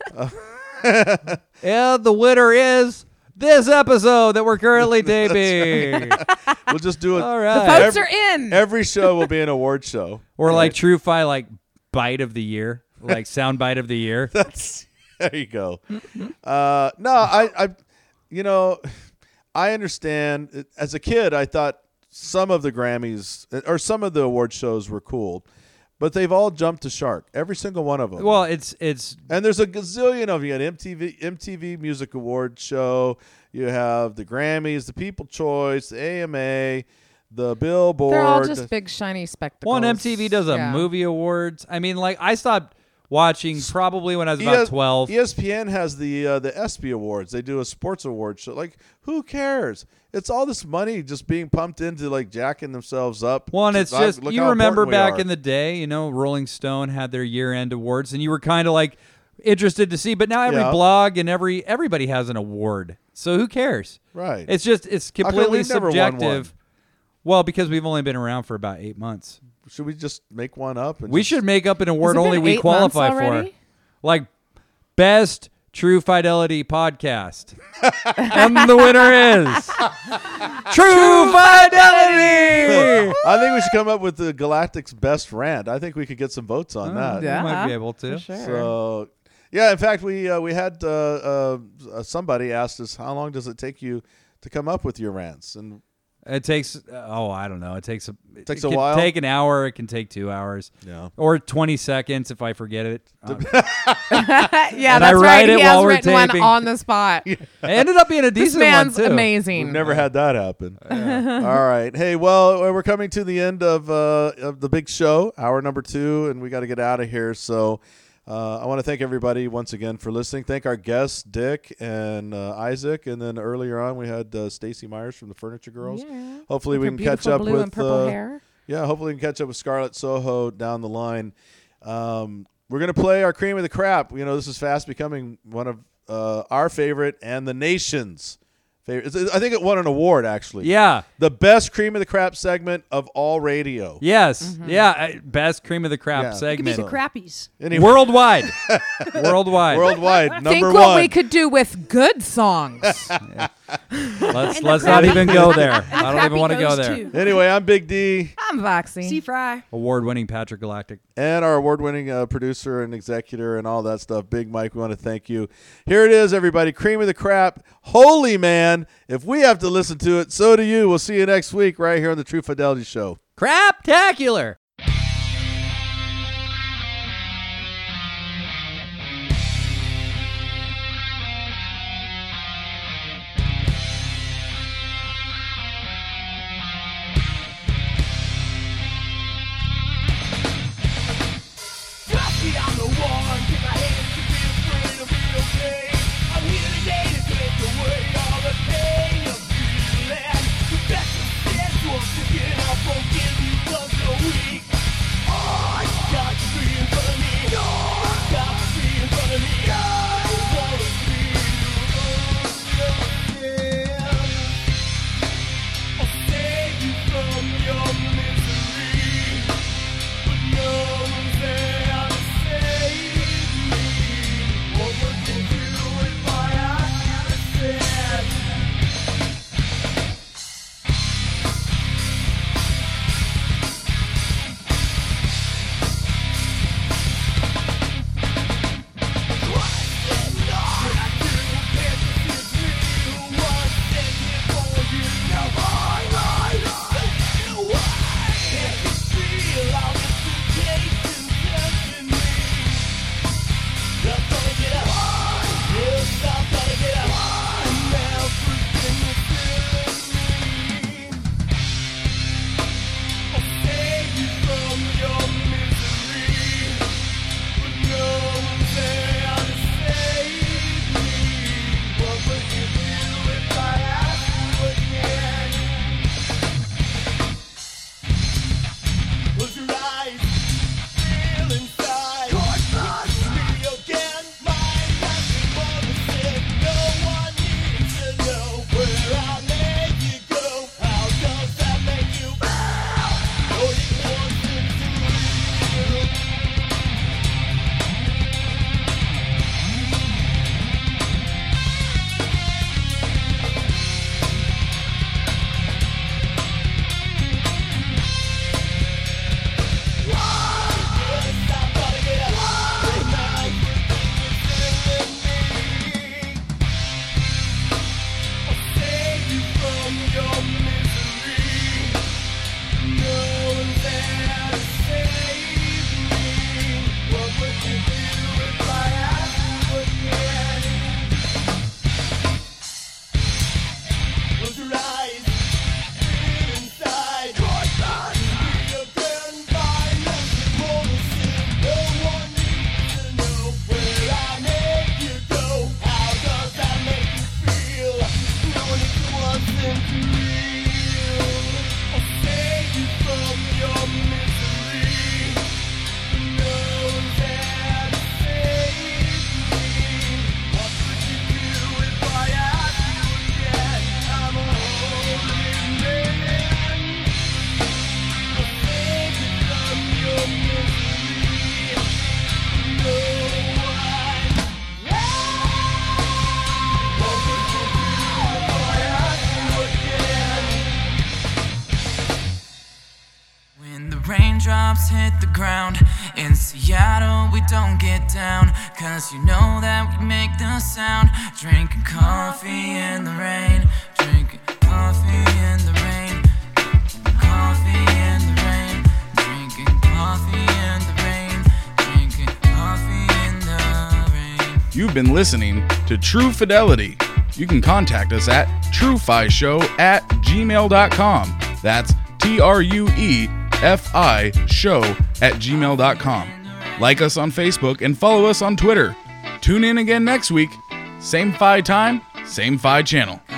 Speaker 5: Yeah, the winner is this episode that we're currently taping.
Speaker 2: We'll just do it.
Speaker 5: All
Speaker 3: the
Speaker 5: right.
Speaker 3: votes
Speaker 2: every,
Speaker 3: are in.
Speaker 2: every show will be an award show.
Speaker 5: Or like True Fi, like bite of the year, like sound bite of the year.
Speaker 2: That's there you go. Uh, no, I, I, you know, I understand. As a kid, I thought some of the Grammys or some of the award shows were cool, but they've all jumped to shark. Every single one of them.
Speaker 5: Well, it's it's
Speaker 2: and there's a gazillion of you. An M T V M T V Music Award show. You have the Grammys, the People Choice, the A M A, the Billboard.
Speaker 3: They're all just big shiny spectacles.
Speaker 5: one M T V does a
Speaker 3: Yeah.
Speaker 5: movie awards. I mean, like I stopped watching probably when I was about
Speaker 2: E S-
Speaker 5: twelve.
Speaker 2: E S P N has the uh, the ESPY Awards. They do a sports award show. Like, who cares? It's all this money just being pumped into like jacking themselves up.
Speaker 5: One, it's
Speaker 2: Look
Speaker 5: just you
Speaker 2: how
Speaker 5: remember
Speaker 2: important we
Speaker 5: back
Speaker 2: are.
Speaker 5: in the day, you know, Rolling Stone had their year-end awards, and you were kind of like interested to see. But now every
Speaker 2: Yeah.
Speaker 5: blog and every everybody has an award, so who cares?
Speaker 2: Right.
Speaker 5: It's just it's
Speaker 2: come
Speaker 5: completely
Speaker 2: we've never won
Speaker 5: subjective.
Speaker 2: one?
Speaker 5: Well, because we've only been around for about eight months.
Speaker 2: Should we just make one up? And
Speaker 5: We
Speaker 2: just-
Speaker 5: should make up an award
Speaker 3: Has it
Speaker 5: only
Speaker 3: been
Speaker 5: we
Speaker 3: eight months
Speaker 5: qualify for,
Speaker 3: already?
Speaker 5: like best True Fidelity podcast, and the winner is True Fidelity.
Speaker 2: I think we should come up with the Galactic's best rant. I think we could get some votes on that.
Speaker 3: yeah.
Speaker 5: We might be able to.
Speaker 3: For sure.
Speaker 2: So, yeah. In fact, we uh, we had uh, uh, somebody asked us, how long does it take you to come up with your rants? And
Speaker 5: It takes, uh, oh, I don't know. It takes a, it
Speaker 2: Takes a
Speaker 5: can
Speaker 2: while?
Speaker 5: take an hour. It can take two hours.
Speaker 2: Yeah.
Speaker 5: Or twenty seconds if I forget it. Um,
Speaker 3: yeah,
Speaker 5: And
Speaker 3: that's
Speaker 5: I write
Speaker 3: right.
Speaker 5: it
Speaker 3: He
Speaker 5: while
Speaker 3: has
Speaker 5: we're
Speaker 3: written one
Speaker 5: taping.
Speaker 3: on the spot.
Speaker 5: it ended up being a
Speaker 3: This
Speaker 5: decent
Speaker 3: man's
Speaker 5: one, too.
Speaker 3: amazing.
Speaker 2: We've never had that happen. All right. Hey, well, we're coming to the end of uh, of the big show, hour number two, and we got to get out of here. So uh, I want to thank everybody once again for listening. Thank our guests, Dick and uh, Isaac, and then earlier on we had uh, Stacy Myers from the Furniture Girls.
Speaker 3: Yeah.
Speaker 2: Hopefully
Speaker 3: With
Speaker 2: we
Speaker 3: her
Speaker 2: can catch
Speaker 3: beautiful
Speaker 2: up
Speaker 3: blue
Speaker 2: with
Speaker 3: and purple
Speaker 2: uh,
Speaker 3: hair.
Speaker 2: Yeah, hopefully we can catch up with Scarlett Soho down the line. Um, we're gonna play our cream of the crap. You know, this is fast becoming one of uh, our favorite and the nation's favorite. It's- I think it won an award actually.
Speaker 5: Yeah.
Speaker 2: The best cream of the crap segment of all radio.
Speaker 5: Yes. Yeah. I- Best cream of the crap
Speaker 2: Yeah.
Speaker 11: It could be
Speaker 5: segment.
Speaker 11: the crappies.
Speaker 2: Anyway,
Speaker 5: Worldwide. Worldwide.
Speaker 2: worldwide number
Speaker 3: Think
Speaker 2: one.
Speaker 3: what we could do with good songs.
Speaker 5: Let's
Speaker 11: And
Speaker 5: let's
Speaker 11: the
Speaker 5: not
Speaker 11: crappy-
Speaker 5: even go there.
Speaker 11: And the
Speaker 5: I don't even
Speaker 11: crappy
Speaker 5: want to go
Speaker 11: goes
Speaker 5: there.
Speaker 11: too.
Speaker 2: Anyway, I'm Big D,
Speaker 3: I'm Voxy.
Speaker 11: Sea Fry.
Speaker 5: Award-winning Patrick Galactic.
Speaker 2: and our award-winning uh, producer and executor and all that stuff, Big Mike. We want to thank you. Here it is, everybody. Cream of the crap. Holy man! If we have to listen to it, so do you. We'll see you next week right here on the True Fidelity Show.
Speaker 5: Craptacular.
Speaker 6: Trusty, I'm the one, 'cause I hate to be afraid of being okay. I'm here today to take away all the pain of feeling. The best of this once again, I'll forgive you 'cause you're weak. Oh, it's got to be in front of me. Oh, it's got to be in front of me. I wanna feel again. I'll save you from your misery, but no one's there to save me. What would you do if I asked you instead? Close your eyes, feel inside. Me again, my nothing more than sin. No one needs to know where I make you go. How does that make you feel? Oh, you want it to real. Close your eyes, feel inside. Me again, by nothing more than sin. No one needs to know where I make you go. How does that make you feel? No one needs to listen to real. I'll save you from your misery. No one's there to save me. What would you do if I asked you again? I'm a holy man. I'll save you from your misery. No one. What would you do if I asked you again?
Speaker 12: When the raindrops hit the ground in Seattle, we don't get down, 'cause you know that we make the sound. Drinking coffee in the rain, drinking coffee in the rain.
Speaker 13: You've been listening to True Fidelity. You can contact us at truefishow at gmail dot com. That's T R U E F I show at gmail dot com. Like us on Facebook and follow us on Twitter. Tune in again next week. Same Fi time, same Fi channel.